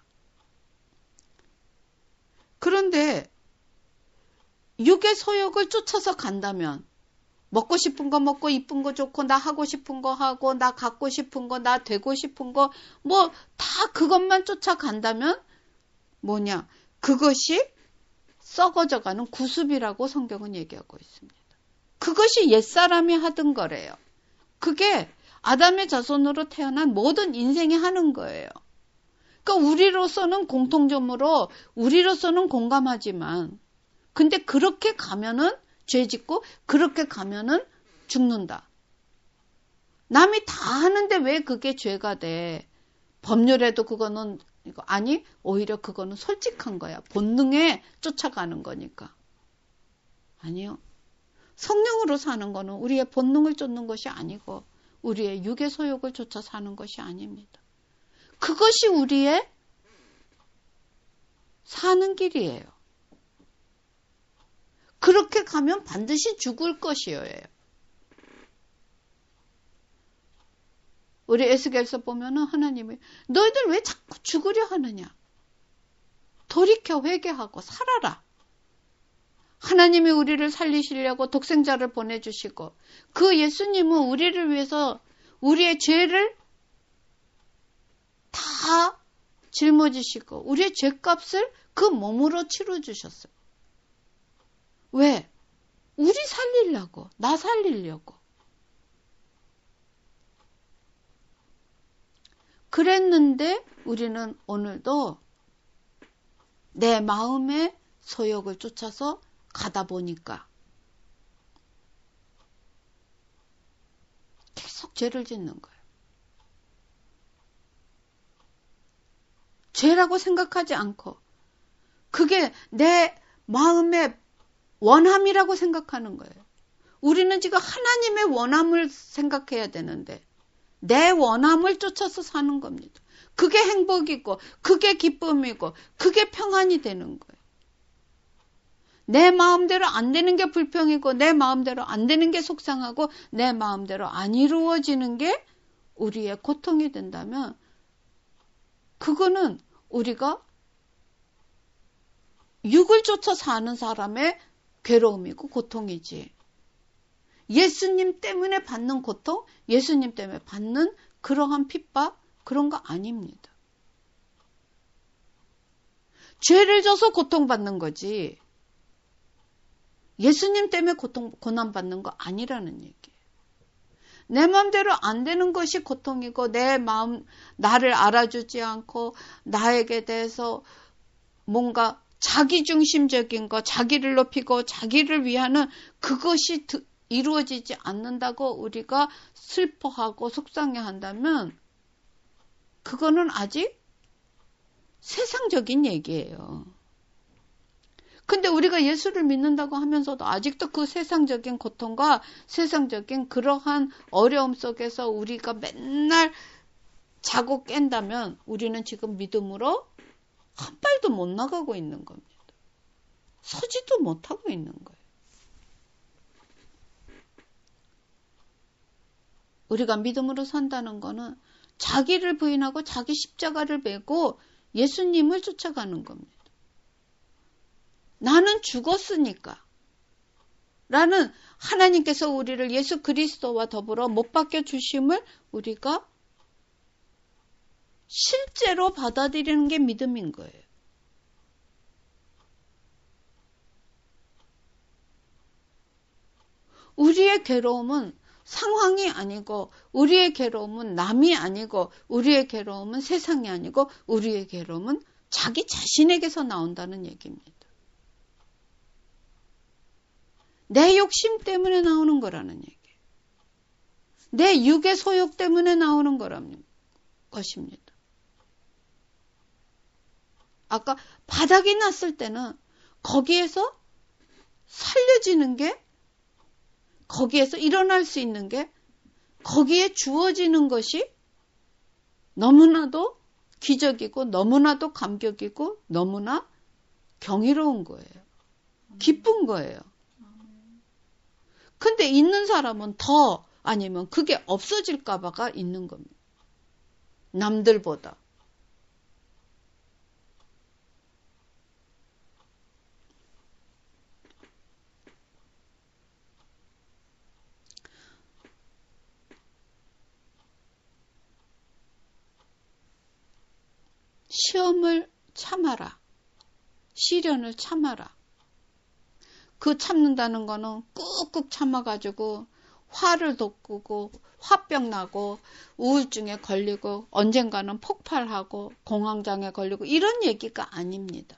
그런데 육의 소욕을 쫓아서 간다면 먹고 싶은 거 먹고 이쁜 거 좋고 나 하고 싶은 거 하고 나 갖고 싶은 거 나 되고 싶은 거 뭐 다 그것만 쫓아간다면 뭐냐? 그것이 썩어져가는 구습이라고 성경은 얘기하고 있습니다. 그것이 옛사람이 하던 거래요. 그게 아담의 자손으로 태어난 모든 인생이 하는 거예요. 그러니까 우리로서는 공통점으로 우리로서는 공감하지만 근데 그렇게 가면은 죄 짓고 그렇게 가면은 죽는다. 남이 다 하는데 왜 그게 죄가 돼? 법률에도 그거는 아니 오히려 그거는 솔직한 거야. 본능에 쫓아가는 거니까. 아니요. 성령으로 사는 거는 우리의 본능을 쫓는 것이 아니고 우리의 육의 소욕을 쫓아 사는 것이 아닙니다. 그것이 우리의 사는 길이에요. 그렇게 가면 반드시 죽을 것이에요. 우리 에스겔서 보면은 하나님이 너희들 왜 자꾸 죽으려 하느냐? 돌이켜 회개하고 살아라. 하나님이 우리를 살리시려고 독생자를 보내주시고 그 예수님은 우리를 위해서 우리의 죄를 다 짊어지시고 우리의 죄값을 그 몸으로 치러주셨어요. 왜? 우리 살리려고, 나 살리려고. 그랬는데 우리는 오늘도 내 마음의 소욕을 쫓아서 가다 보니까 계속 죄를 짓는 거예요. 죄라고 생각하지 않고 그게 내 마음의 원함이라고 생각하는 거예요. 우리는 지금 하나님의 원함을 생각해야 되는데 내 원함을 쫓아서 사는 겁니다. 그게 행복이고 그게 기쁨이고 그게 평안이 되는 거예요. 내 마음대로 안 되는 게 불평이고 내 마음대로 안 되는 게 속상하고 내 마음대로 안 이루어지는 게 우리의 고통이 된다면 그거는 우리가 육을 쫓아 사는 사람의 괴로움이고 고통이지. 예수님 때문에 받는 고통, 예수님 때문에 받는 그러한 핍박, 그런 거 아닙니다. 죄를 져서 고통받는 거지. 예수님 때문에 고난받는 거 아니라는 얘기예요. 내 마음대로 안 되는 것이 고통이고 내 마음, 나를 알아주지 않고 나에게 대해서 뭔가 자기중심적인 거, 자기를 높이고 자기를 위하는 그것이 이루어지지 않는다고 우리가 슬퍼하고 속상해한다면 그거는 아직 세상적인 얘기예요. 근데 우리가 예수를 믿는다고 하면서도 아직도 그 세상적인 고통과 세상적인 그러한 어려움 속에서 우리가 맨날 자고 깬다면 우리는 지금 믿음으로 한 발도 못 나가고 있는 겁니다. 서지도 못하고 있는 거예요. 우리가 믿음으로 산다는 거는 자기를 부인하고 자기 십자가를 메고 예수님을 쫓아가는 겁니다. 나는 죽었으니까 라는 하나님께서 우리를 예수 그리스도와 더불어 못 박혀 주심을 우리가 실제로 받아들이는 게 믿음인 거예요. 우리의 괴로움은 상황이 아니고 우리의 괴로움은 남이 아니고 우리의 괴로움은 세상이 아니고 우리의 괴로움은 자기 자신에게서 나온다는 얘기입니다. 내 욕심 때문에 나오는 거라는 얘기예요. 내 육의 소욕 때문에 나오는 거라는 것입니다. 아까 바닥이 났을 때는 거기에서 살려지는 게 거기에서 일어날 수 있는 게 거기에 주어지는 것이 너무나도 기적이고 너무나도 감격이고 너무나 경이로운 거예요. 기쁜 거예요. 근데 있는 사람은 더 아니면 그게 없어질까 봐가 있는 겁니다. 남들보다. 시험을 참아라. 시련을 참아라. 그 참는다는 거는 꾹꾹 참아가지고 화를 돋구고 화병 나고 우울증에 걸리고 언젠가는 폭발하고 공황장애 걸리고 이런 얘기가 아닙니다.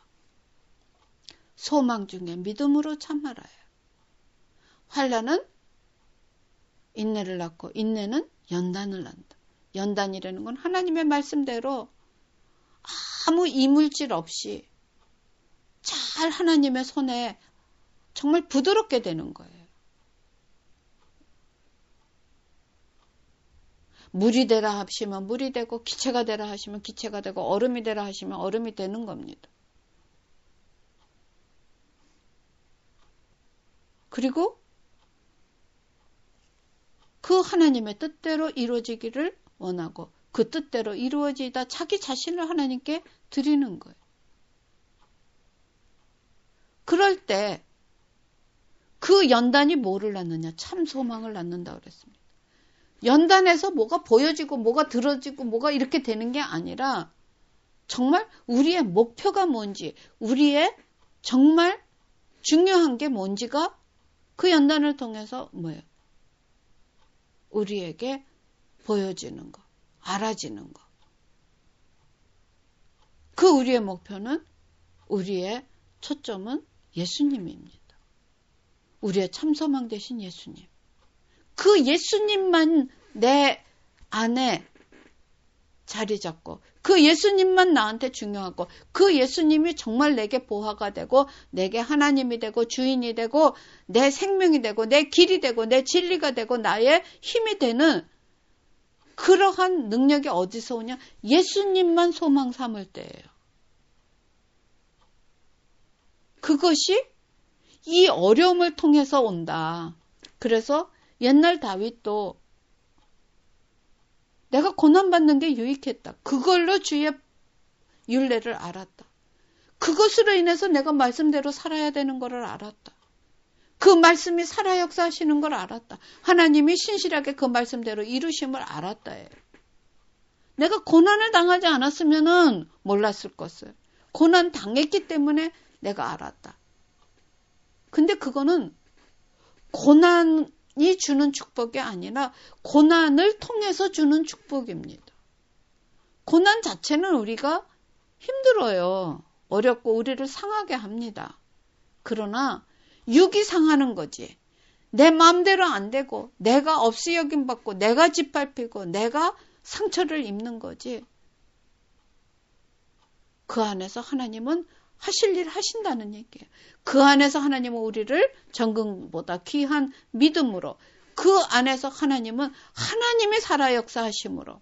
소망 중에 믿음으로 참아라요. 환난은 인내를 낳고 인내는 연단을 낳는다. 연단이라는 건 하나님의 말씀대로 아무 이물질 없이 잘 하나님의 손에 정말 부드럽게 되는 거예요. 물이 되라 하시면 물이 되고 기체가 되라 하시면 기체가 되고 얼음이 되라 하시면 얼음이 되는 겁니다. 그리고 그 하나님의 뜻대로 이루어지기를 원하고 그 뜻대로 이루어지다 자기 자신을 하나님께 드리는 거예요. 그럴 때 그 연단이 뭐를 낳느냐? 참 소망을 낳는다고 그랬습니다. 연단에서 뭐가 보여지고 뭐가 들어지고 뭐가 이렇게 되는 게 아니라 정말 우리의 목표가 뭔지 우리의 정말 중요한 게 뭔지가 그 연단을 통해서 뭐예요? 우리에게 보여지는 거, 알아지는 거. 그 우리의 목표는, 우리의 초점은 예수님입니다. 우리의 참소망 되신 예수님. 그 예수님만 내 안에 자리 잡고, 그 예수님만 나한테 중요하고, 그 예수님이 정말 내게 보화가 되고, 내게 하나님이 되고, 주인이 되고, 내 생명이 되고, 내 길이 되고, 내 진리가 되고, 나의 힘이 되는 그러한 능력이 어디서 오냐? 예수님만 소망 삼을 때예요. 그것이 이 어려움을 통해서 온다. 그래서 옛날 다윗도 내가 고난받는 게 유익했다. 그걸로 주의 율례를 알았다. 그것으로 인해서 내가 말씀대로 살아야 되는 것을 알았다. 그 말씀이 살아 역사하시는 걸 알았다. 하나님이 신실하게 그 말씀대로 이루심을 알았다. 내가 고난을 당하지 않았으면 몰랐을 것을. 고난 당했기 때문에 내가 알았다. 근데 그거는 고난이 주는 축복이 아니라 고난을 통해서 주는 축복입니다. 고난 자체는 우리가 힘들어요. 어렵고 우리를 상하게 합니다. 그러나 육이 상하는 거지. 내 마음대로 안 되고 내가 없이 여김받고 내가 짓밟히고 내가 상처를 입는 거지. 그 안에서 하나님은 하실 일 하신다는 얘기예요. 그 안에서 하나님은 우리를 정금보다 귀한 믿음으로, 그 안에서 하나님은 하나님이 살아 역사하심으로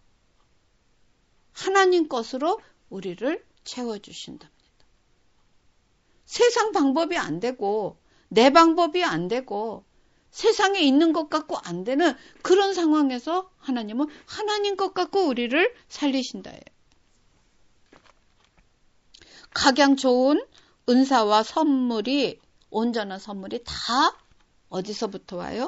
하나님 것으로 우리를 채워주신답니다. 세상 방법이 안 되고 내 방법이 안 되고 세상에 있는 것 같고 안 되는 그런 상황에서 하나님은 하나님 것 같고 우리를 살리신다 해요. 각양 좋은 은사와 선물이, 온전한 선물이 다 어디서부터 와요?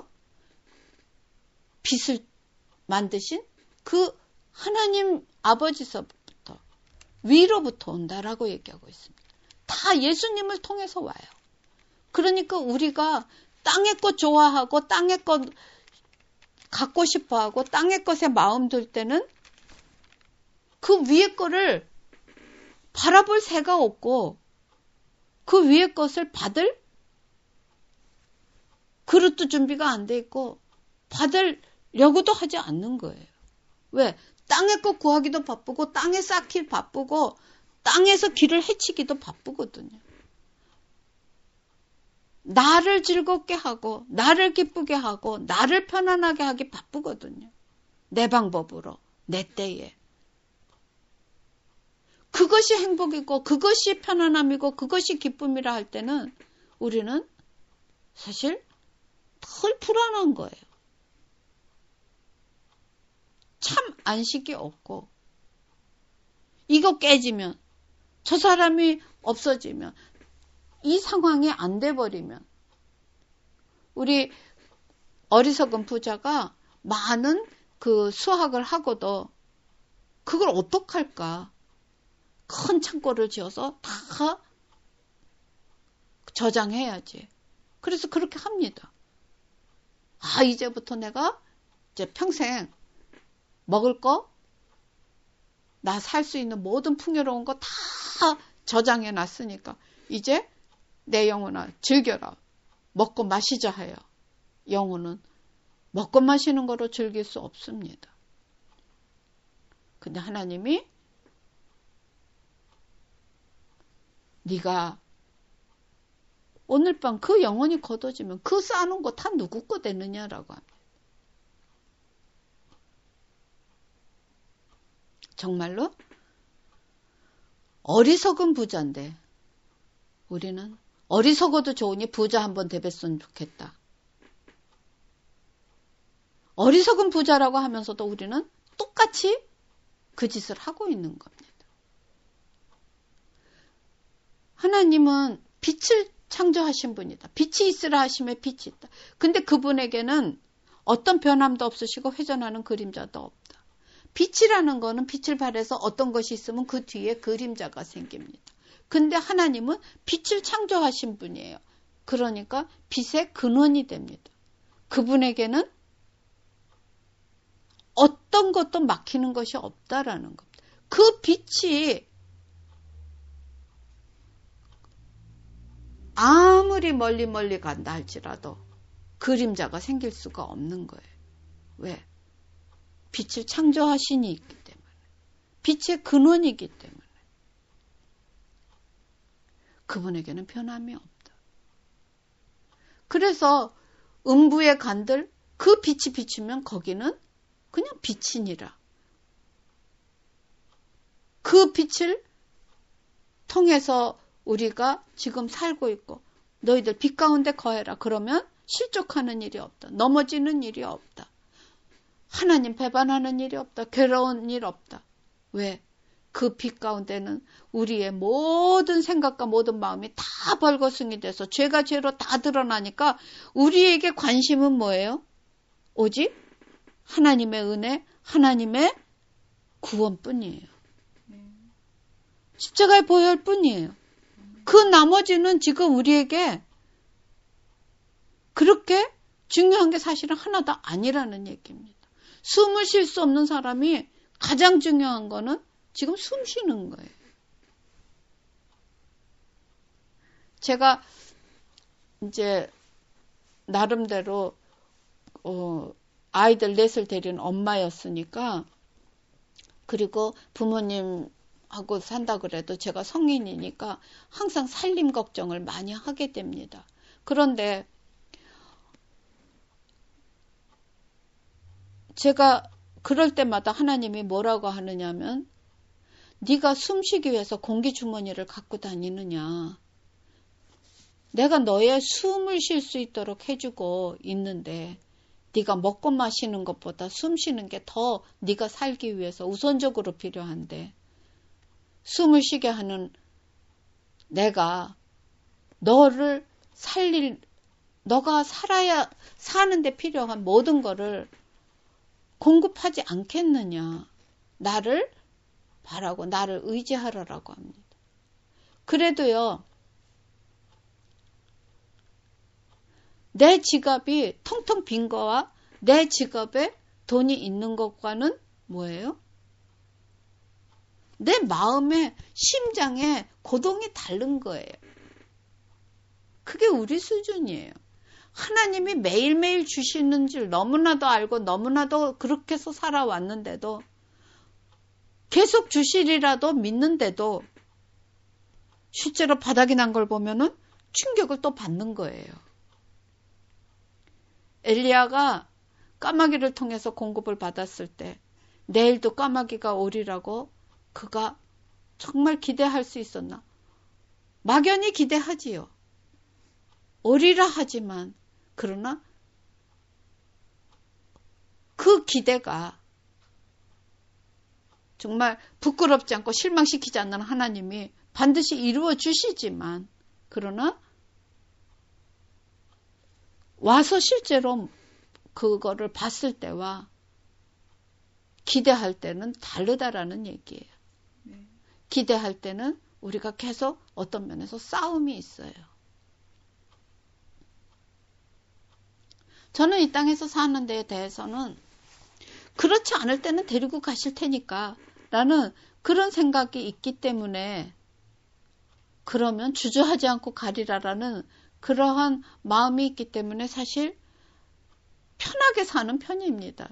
빛을 만드신 그 하나님 아버지서부터, 위로부터 온다라고 얘기하고 있습니다. 다 예수님을 통해서 와요. 그러니까 우리가 땅의 것 좋아하고 땅의 것 갖고 싶어하고 땅의 것에 마음 둘 때는 그 위의 거를 바라볼 새가 없고 그 위의 것을 받을 그릇도 준비가 안 돼 있고 받으려고도 하지 않는 거예요. 왜? 땅의 것 구하기도 바쁘고 땅에 쌓기 바쁘고 땅에서 길을 헤치기도 바쁘거든요. 나를 즐겁게 하고 나를 기쁘게 하고 나를 편안하게 하기 바쁘거든요. 내 방법으로, 내 때에. 그것이 행복이고 그것이 편안함이고 그것이 기쁨이라 할 때는 우리는 사실 덜 불안한 거예요. 참 안식이 없고 이거 깨지면 저 사람이 없어지면 이 상황이 안 돼버리면 우리 어리석은 부자가 많은 그 수확을 하고도 그걸 어떡할까? 큰 창고를 지어서 다 저장해야지. 그래서 그렇게 합니다. 아, 이제부터 내가 이제 평생 먹을 거, 나 살 수 있는 모든 풍요로운 거 다 저장해 놨으니까 이제 내 영혼아 즐겨라. 먹고 마시자 해요. 영혼은 먹고 마시는 거로 즐길 수 없습니다. 근데 하나님이 네가 오늘 밤 그 영혼이 걷어지면 그 쌓아놓은 거 다 누구 거 되느냐라고 합니다. 정말로 어리석은 부자인데 우리는 어리석어도 좋으니 부자 한번 되뵀으면 좋겠다. 어리석은 부자라고 하면서도 우리는 똑같이 그 짓을 하고 있는 겁니다. 하나님은 빛을 창조하신 분이다. 빛이 있으라 하심에 빛이 있다. 근데 그분에게는 어떤 변함도 없으시고 회전하는 그림자도 없다. 빛이라는 거는 빛을 발해서 어떤 것이 있으면 그 뒤에 그림자가 생깁니다. 근데 하나님은 빛을 창조하신 분이에요. 그러니까 빛의 근원이 됩니다. 그분에게는 어떤 것도 막히는 것이 없다라는 겁니다. 그 빛이 아무리 멀리 간다 할지라도 그림자가 생길 수가 없는 거예요. 왜? 빛을 창조하신 이 있기 때문에. 빛의 근원이기 때문에. 그분에게는 변함이 없다. 그래서 음부에 간들 그 빛이 비추면 거기는 그냥 빛이니라. 그 빛을 통해서 우리가 지금 살고 있고 너희들 빛 가운데 거해라. 그러면 실족하는 일이 없다. 넘어지는 일이 없다. 하나님 배반하는 일이 없다. 괴로운 일 없다. 왜? 그 빛 가운데는 우리의 모든 생각과 모든 마음이 다 벌거숭이 돼서 죄가 죄로 다 드러나니까 우리에게 관심은 뭐예요? 오직 하나님의 은혜, 하나님의 구원뿐이에요. 십자가의 보혈뿐이에요. 그 나머지는 지금 우리에게 그렇게 중요한 게 사실은 하나도 아니라는 얘기입니다. 숨을 쉴 수 없는 사람이 가장 중요한 거는 지금 숨 쉬는 거예요. 제가 이제 나름대로 아이들 넷을 데린 엄마였으니까 그리고 부모님하고 산다 그래도 제가 성인이니까 항상 살림 걱정을 많이 하게 됩니다. 그런데 제가 그럴 때마다 하나님이 뭐라고 하느냐면 네가 숨쉬기 위해서 공기주머니를 갖고 다니느냐. 내가 너의 숨을 쉴 수 있도록 해주고 있는데 네가 먹고 마시는 것보다 숨 쉬는 게 더 네가 살기 위해서 우선적으로 필요한데 숨을 쉬게 하는 내가 너를 너가 사는데 필요한 모든 거를 공급하지 않겠느냐. 나를 바라고 나를 의지하라라고 합니다. 그래도요. 내 지갑이 텅텅 빈 거와 내 지갑에 돈이 있는 것과는 뭐예요? 내 마음의 심장의 고동이 다른 거예요. 그게 우리 수준이에요. 하나님이 매일매일 주시는 줄 너무나도 알고 너무나도 그렇게 해서 살아왔는데도 계속 주시리라도 믿는데도 실제로 바닥이 난 걸 보면은 충격을 또 받는 거예요. 엘리야가 까마귀를 통해서 공급을 받았을 때 내일도 까마귀가 오리라고 그가 정말 기대할 수 있었나? 막연히 기대하지요. 오리라 하지만 그러나 그 기대가 정말 부끄럽지 않고 실망시키지 않는 하나님이 반드시 이루어 주시지만 그러나 와서 실제로 그거를 봤을 때와 기대할 때는 다르다라는 얘기예요. 기대할 때는 우리가 계속 어떤 면에서 싸움이 있어요. 저는 이 땅에서 사는 데에 대해서는 그렇지 않을 때는 데리고 가실 테니까 라는 그런 생각이 있기 때문에 그러면 주저하지 않고 가리라라는 그러한 마음이 있기 때문에 사실 편하게 사는 편입니다.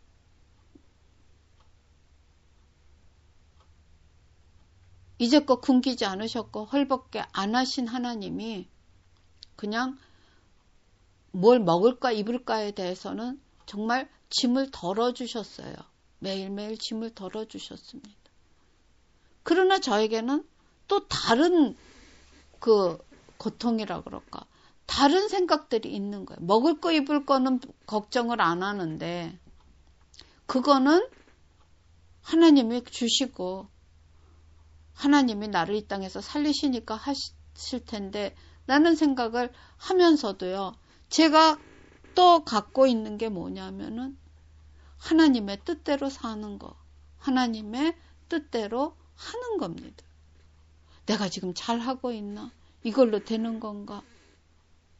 이제껏 굶기지 않으셨고 헐벗게 안 하신 하나님이 그냥 뭘 먹을까 입을까에 대해서는 정말 짐을 덜어주셨어요. 매일매일 짐을 덜어주셨습니다. 그러나 저에게는 또 다른 그 고통이라 그럴까 다른 생각들이 있는 거예요. 먹을 거 입을 거는 걱정을 안 하는데 그거는 하나님이 주시고 하나님이 나를 이 땅에서 살리시니까 하실 텐데 라는 생각을 하면서도요. 제가 또 갖고 있는 게 뭐냐면은 하나님의 뜻대로 사는 거. 하나님의 뜻대로 하는 겁니다. 내가 지금 잘하고 있나? 이걸로 되는 건가?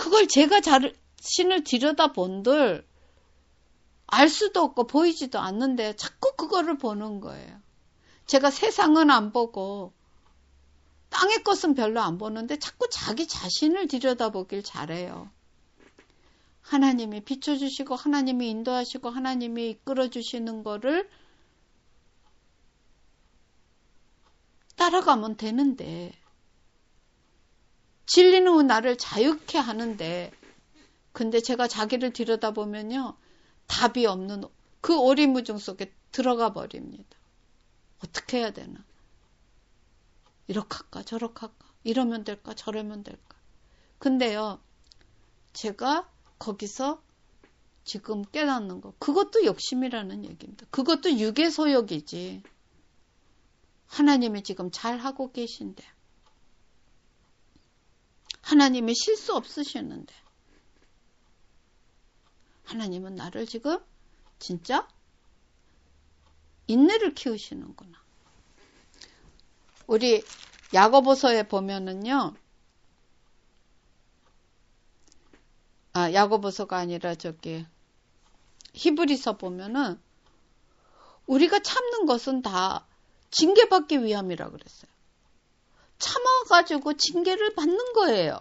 그걸 제가 자신을 들여다본들 알 수도 없고 보이지도 않는데 자꾸 그거를 보는 거예요. 제가 세상은 안 보고 땅의 것은 별로 안 보는데 자꾸 자기 자신을 들여다보길 잘해요. 하나님이 비춰주시고 하나님이 인도하시고 하나님이 이끌어주시는 거를 따라가면 되는데, 진리는 나를 자유케 하는데, 근데 제가 자기를 들여다보면요, 답이 없는 그 오리무중 속에 들어가 버립니다. 어떻게 해야 되나? 이렇게 할까 저렇게 할까? 이러면 될까 저러면 될까? 근데요, 제가 거기서 지금 깨닫는 거, 그것도 욕심이라는 얘기입니다. 그것도 육의 소욕이지. 하나님이 지금 잘하고 계신데, 하나님이 실수 없으시는데, 하나님은 나를 지금 진짜 인내를 키우시는구나. 우리 야고보서에 보면은요, 야고보서가 아니라 히브리서 보면은 우리가 참는 것은 다 징계받기 위함이라 그랬어요. 참아가지고 징계를 받는 거예요.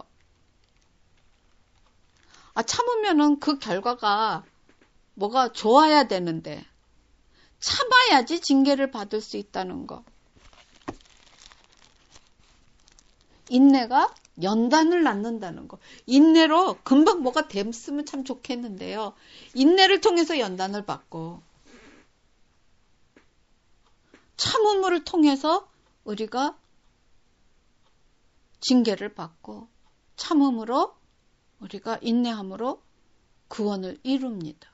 참으면은 그 결과가 뭐가 좋아야 되는데 참아야지 징계를 받을 수 있다는 거. 인내가 연단을 낳는다는 거. 인내로 금방 뭐가 됐으면 참 좋겠는데요. 인내를 통해서 연단을 받고, 참음을 통해서 우리가 징계를 받고, 참음으로 우리가 인내함으로 구원을 이룹니다.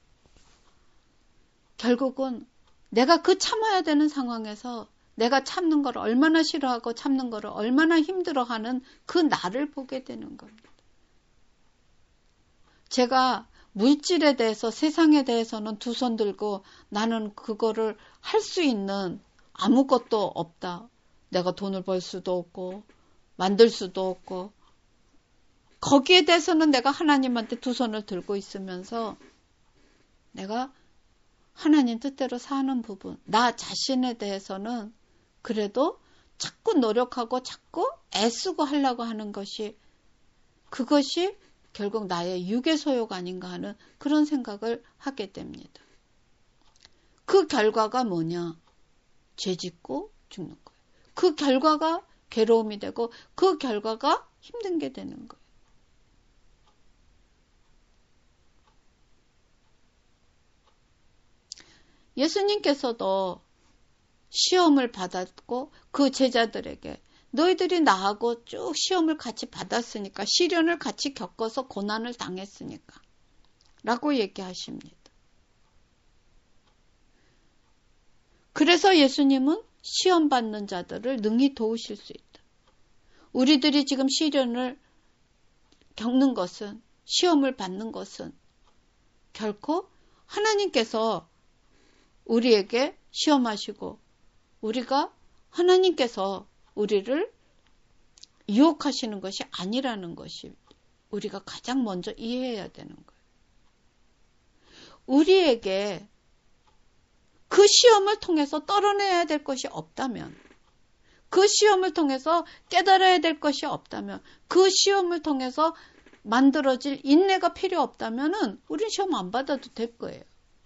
결국은 내가 그 참아야 되는 상황에서 내가 참는 걸 얼마나 싫어하고 참는 걸 얼마나 힘들어하는 그 나를 보게 되는 겁니다. 제가 물질에 대해서, 세상에 대해서는 두 손 들고 나는 그거를 할 수 있는 아무것도 없다. 내가 돈을 벌 수도 없고 만들 수도 없고, 거기에 대해서는 내가 하나님한테 두 손을 들고 있으면서 내가 하나님 뜻대로 사는 부분, 나 자신에 대해서는 그래도 자꾸 노력하고 자꾸 애쓰고 하려고 하는 것이, 그것이 결국 나의 육의 소욕 아닌가 하는 그런 생각을 하게 됩니다. 그 결과가 뭐냐? 죄 짓고 죽는 거예요. 그 결과가 괴로움이 되고 그 결과가 힘든 게 되는 거예요. 예수님께서도 시험을 받았고 그 제자들에게 너희들이 나하고 쭉 시험을 같이 받았으니까, 시련을 같이 겪어서 고난을 당했으니까 라고 얘기하십니다. 그래서 예수님은 시험 받는 자들을 능히 도우실 수 있다. 우리들이 지금 시련을 겪는 것은, 시험을 받는 것은 결코 하나님께서 우리에게 시험하시고 우리가 하나님께서 우리를 유혹하시는 것이 아니라는 것이 우리가 가장 먼저 이해해야 되는 거예요. 우리에게 그 시험을 통해서 떨어내야 될 것이 없다면, 그 시험을 통해서 깨달아야 될 것이 없다면, 그 시험을 통해서 만들어질 인내가 필요 없다면은 우린 시험 안 받아도 될 거예요.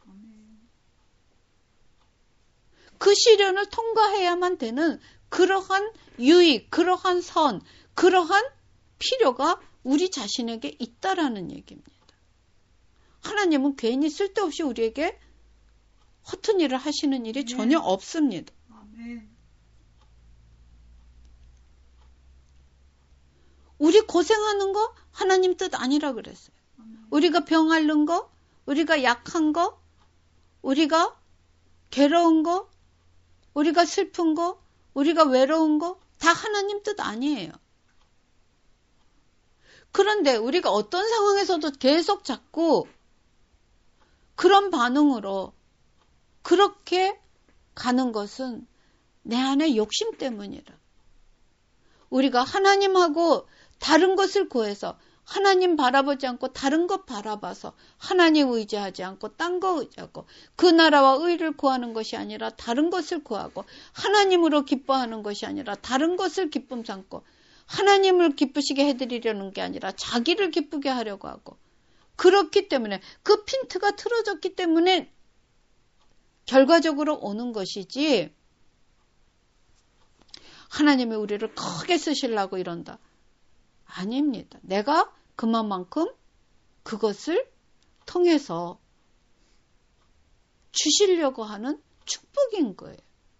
그 시련을 통과해야만 되는 그러한 유익, 그러한 선, 그러한 필요가 우리 자신에게 있다라는 얘기입니다. 하나님은 괜히 쓸데없이 우리에게 허튼 일을 하시는 일이 전혀 없습니다. 우리 고생하는 거 하나님 뜻 아니라 그랬어요. 우리가 병 앓는 거, 우리가 약한 거, 우리가 괴로운 거, 우리가 슬픈 거, 우리가 외로운 거 다 하나님 뜻 아니에요. 그런데 우리가 어떤 상황에서도 계속 자꾸 그런 반응으로 그렇게 가는 것은 내 안의 욕심 때문이라. 우리가 하나님하고 다른 것을 구해서 하나님 바라보지 않고 다른 것 바라봐서 하나님 의지하지 않고 딴 거 의지하고 그 나라와 의를 구하는 것이 아니라 다른 것을 구하고 하나님으로 기뻐하는 것이 아니라 다른 것을 기쁨 삼고 하나님을 기쁘시게 해드리려는 게 아니라 자기를 기쁘게 하려고 하고 그렇기 때문에 그 핀트가 틀어졌기 때문에 결과적으로 오는 것이지 하나님이 우리를 크게 쓰시려고 이런다. 아닙니다. 내가 그만큼 그것을 통해서 주시려고 하는 축복인 거예요.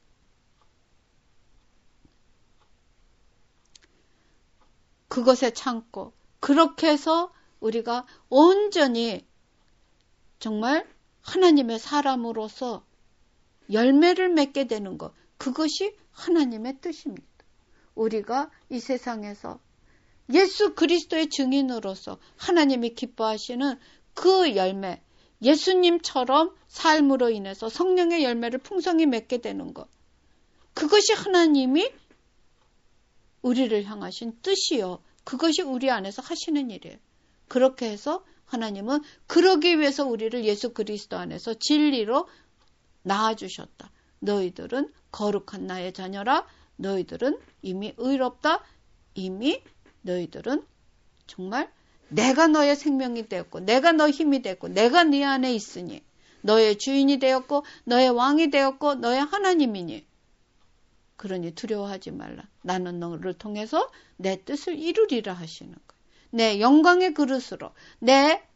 그것에 참고 그렇게 해서 우리가 온전히 정말 하나님의 사람으로서 열매를 맺게 되는 것, 그것이 하나님의 뜻입니다. 우리가 이 세상에서 예수 그리스도의 증인으로서 하나님이 기뻐하시는 그 열매, 예수님처럼 삶으로 인해서 성령의 열매를 풍성히 맺게 되는 것, 그것이 하나님이 우리를 향하신 뜻이요. 그것이 우리 안에서 하시는 일이에요. 그렇게 해서 하나님은 그러기 위해서 우리를 예수 그리스도 안에서 진리로 낳아주셨다. 너희들은 거룩한 나의 자녀라. 너희들은 이미 의롭다. 이미 너희들은 정말 내가 너의 생명이 되었고 내가 너의 힘이 되었고 내가 네 안에 있으니 너의 주인이 되었고 너의 왕이 되었고 너의 하나님이니 그러니 두려워하지 말라. 나는 너를 통해서 내 뜻을 이루리라 하시는 거예요. 내 영광의 그릇으로 내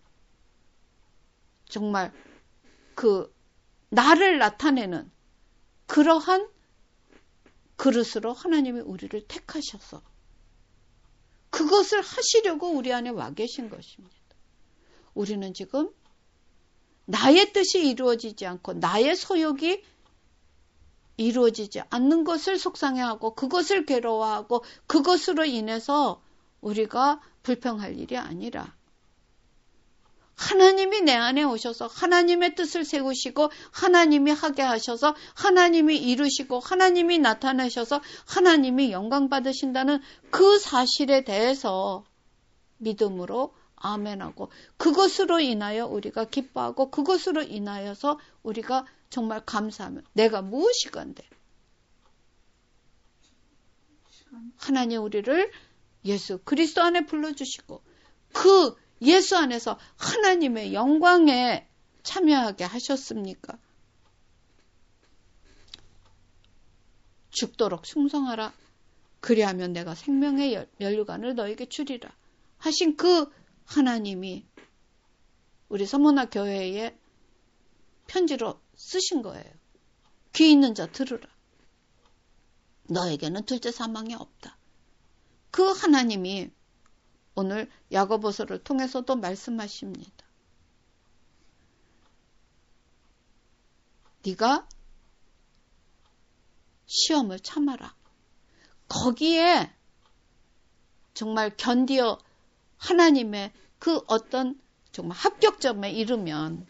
정말 그 나를 나타내는 그러한 그릇으로 하나님이 우리를 택하셔서 그것을 하시려고 우리 안에 와 계신 것입니다. 우리는 지금 나의 뜻이 이루어지지 않고 나의 소욕이 이루어지지 않는 것을 속상해하고 그것을 괴로워하고 그것으로 인해서 우리가 불평할 일이 아니라 하나님이 내 안에 오셔서 하나님의 뜻을 세우시고 하나님이 하게 하셔서 하나님이 이루시고 하나님이 나타내셔서 하나님이 영광 받으신다는 그 사실에 대해서 믿음으로 아멘하고 그것으로 인하여 우리가 기뻐하고 그것으로 인하여서 우리가 정말 감사하면 내가 무엇이건데 하나님 우리를 예수 그리스도 안에 불러주시고 그 예수 안에서 하나님의 영광에 참여하게 하셨습니까? 죽도록 충성하라. 그리하면 내가 생명의 면류관을 너에게 주리라. 하신 그 하나님이 우리 서문화 교회에 편지로 쓰신 거예요. 귀 있는 자 들으라. 너에게는 둘째 사망이 없다. 그 하나님이 오늘 야고보서를 통해서도 말씀하십니다. 네가 시험을 참아라. 거기에 정말 견디어 하나님의 그 어떤 정말 합격점에 이르면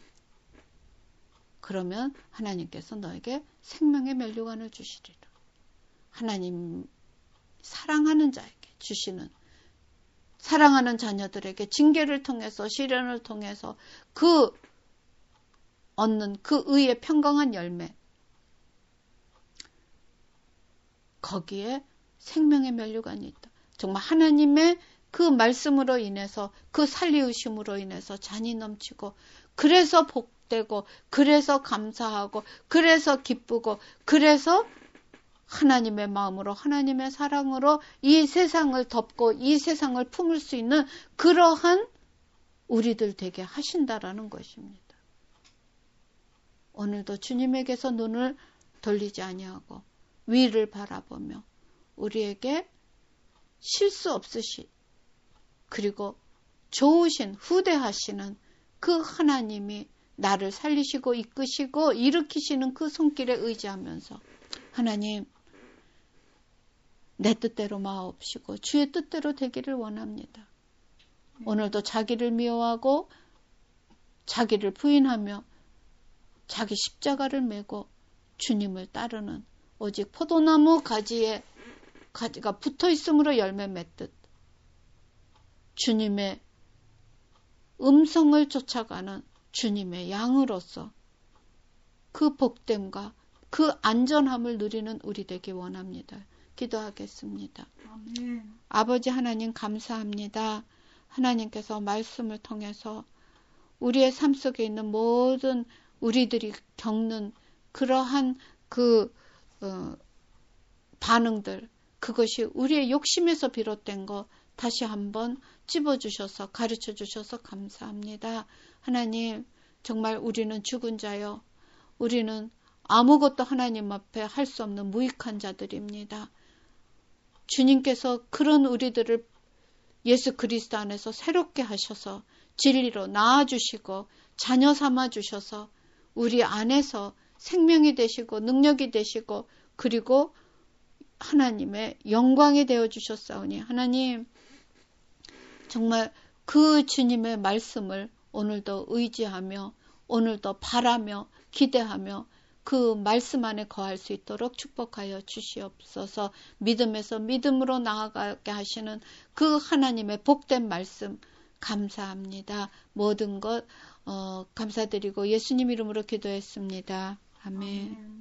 그러면 하나님께서 너에게 생명의 면류관을 주시리라. 하나님 사랑하는 자에게 주시는 사랑하는 자녀들에게 징계를 통해서 시련을 통해서 그 얻는 그 의의 평강한 열매 거기에 생명의 면류관이 있다. 정말 하나님의 그 말씀으로 인해서 그 살리우심으로 인해서 잔이 넘치고 그래서 복되고 그래서 감사하고 그래서 기쁘고 그래서 하나님의 마음으로 하나님의 사랑으로 이 세상을 덮고 이 세상을 품을 수 있는 그러한 우리들 되게 하신다라는 것입니다. 오늘도 주님에게서 눈을 돌리지 아니하고 위를 바라보며 우리에게 실수 없으시 그리고 좋으신 후대하시는 그 하나님이 나를 살리시고 이끄시고 일으키시는 그 손길에 의지하면서 하나님 내 뜻대로 마옵시고 주의 뜻대로 되기를 원합니다. 오늘도 자기를 미워하고 자기를 부인하며 자기 십자가를 메고 주님을 따르는 오직 포도나무 가지에 가지가 붙어 있음으로 열매 맺듯 주님의 음성을 쫓아가는 주님의 양으로서 그 복됨과 그 안전함을 누리는 우리 되기 원합니다. 기도하겠습니다. 아멘. 아버지 하나님 감사합니다. 하나님께서 말씀을 통해서 우리의 삶 속에 있는 모든 우리들이 겪는 그러한 반응들, 그것이 우리의 욕심에서 비롯된 거 다시 한번 찝어주셔서 가르쳐주셔서 감사합니다. 하나님, 정말 우리는 죽은 자요. 우리는 아무것도 하나님 앞에 할 수 없는 무익한 자들입니다. 주님께서 그런 우리들을 예수 그리스도 안에서 새롭게 하셔서 진리로 낳아주시고 자녀 삼아주셔서 우리 안에서 생명이 되시고 능력이 되시고 그리고 하나님의 영광이 되어주셨사오니 하나님 정말 그 주님의 말씀을 오늘도 의지하며 오늘도 바라며 기대하며 그 말씀 안에 거할 수 있도록 축복하여 주시옵소서. 믿음에서 믿음으로 나아가게 하시는 그 하나님의 복된 말씀 감사합니다. 모든 것 감사드리고 예수님 이름으로 기도했습니다. 아멘.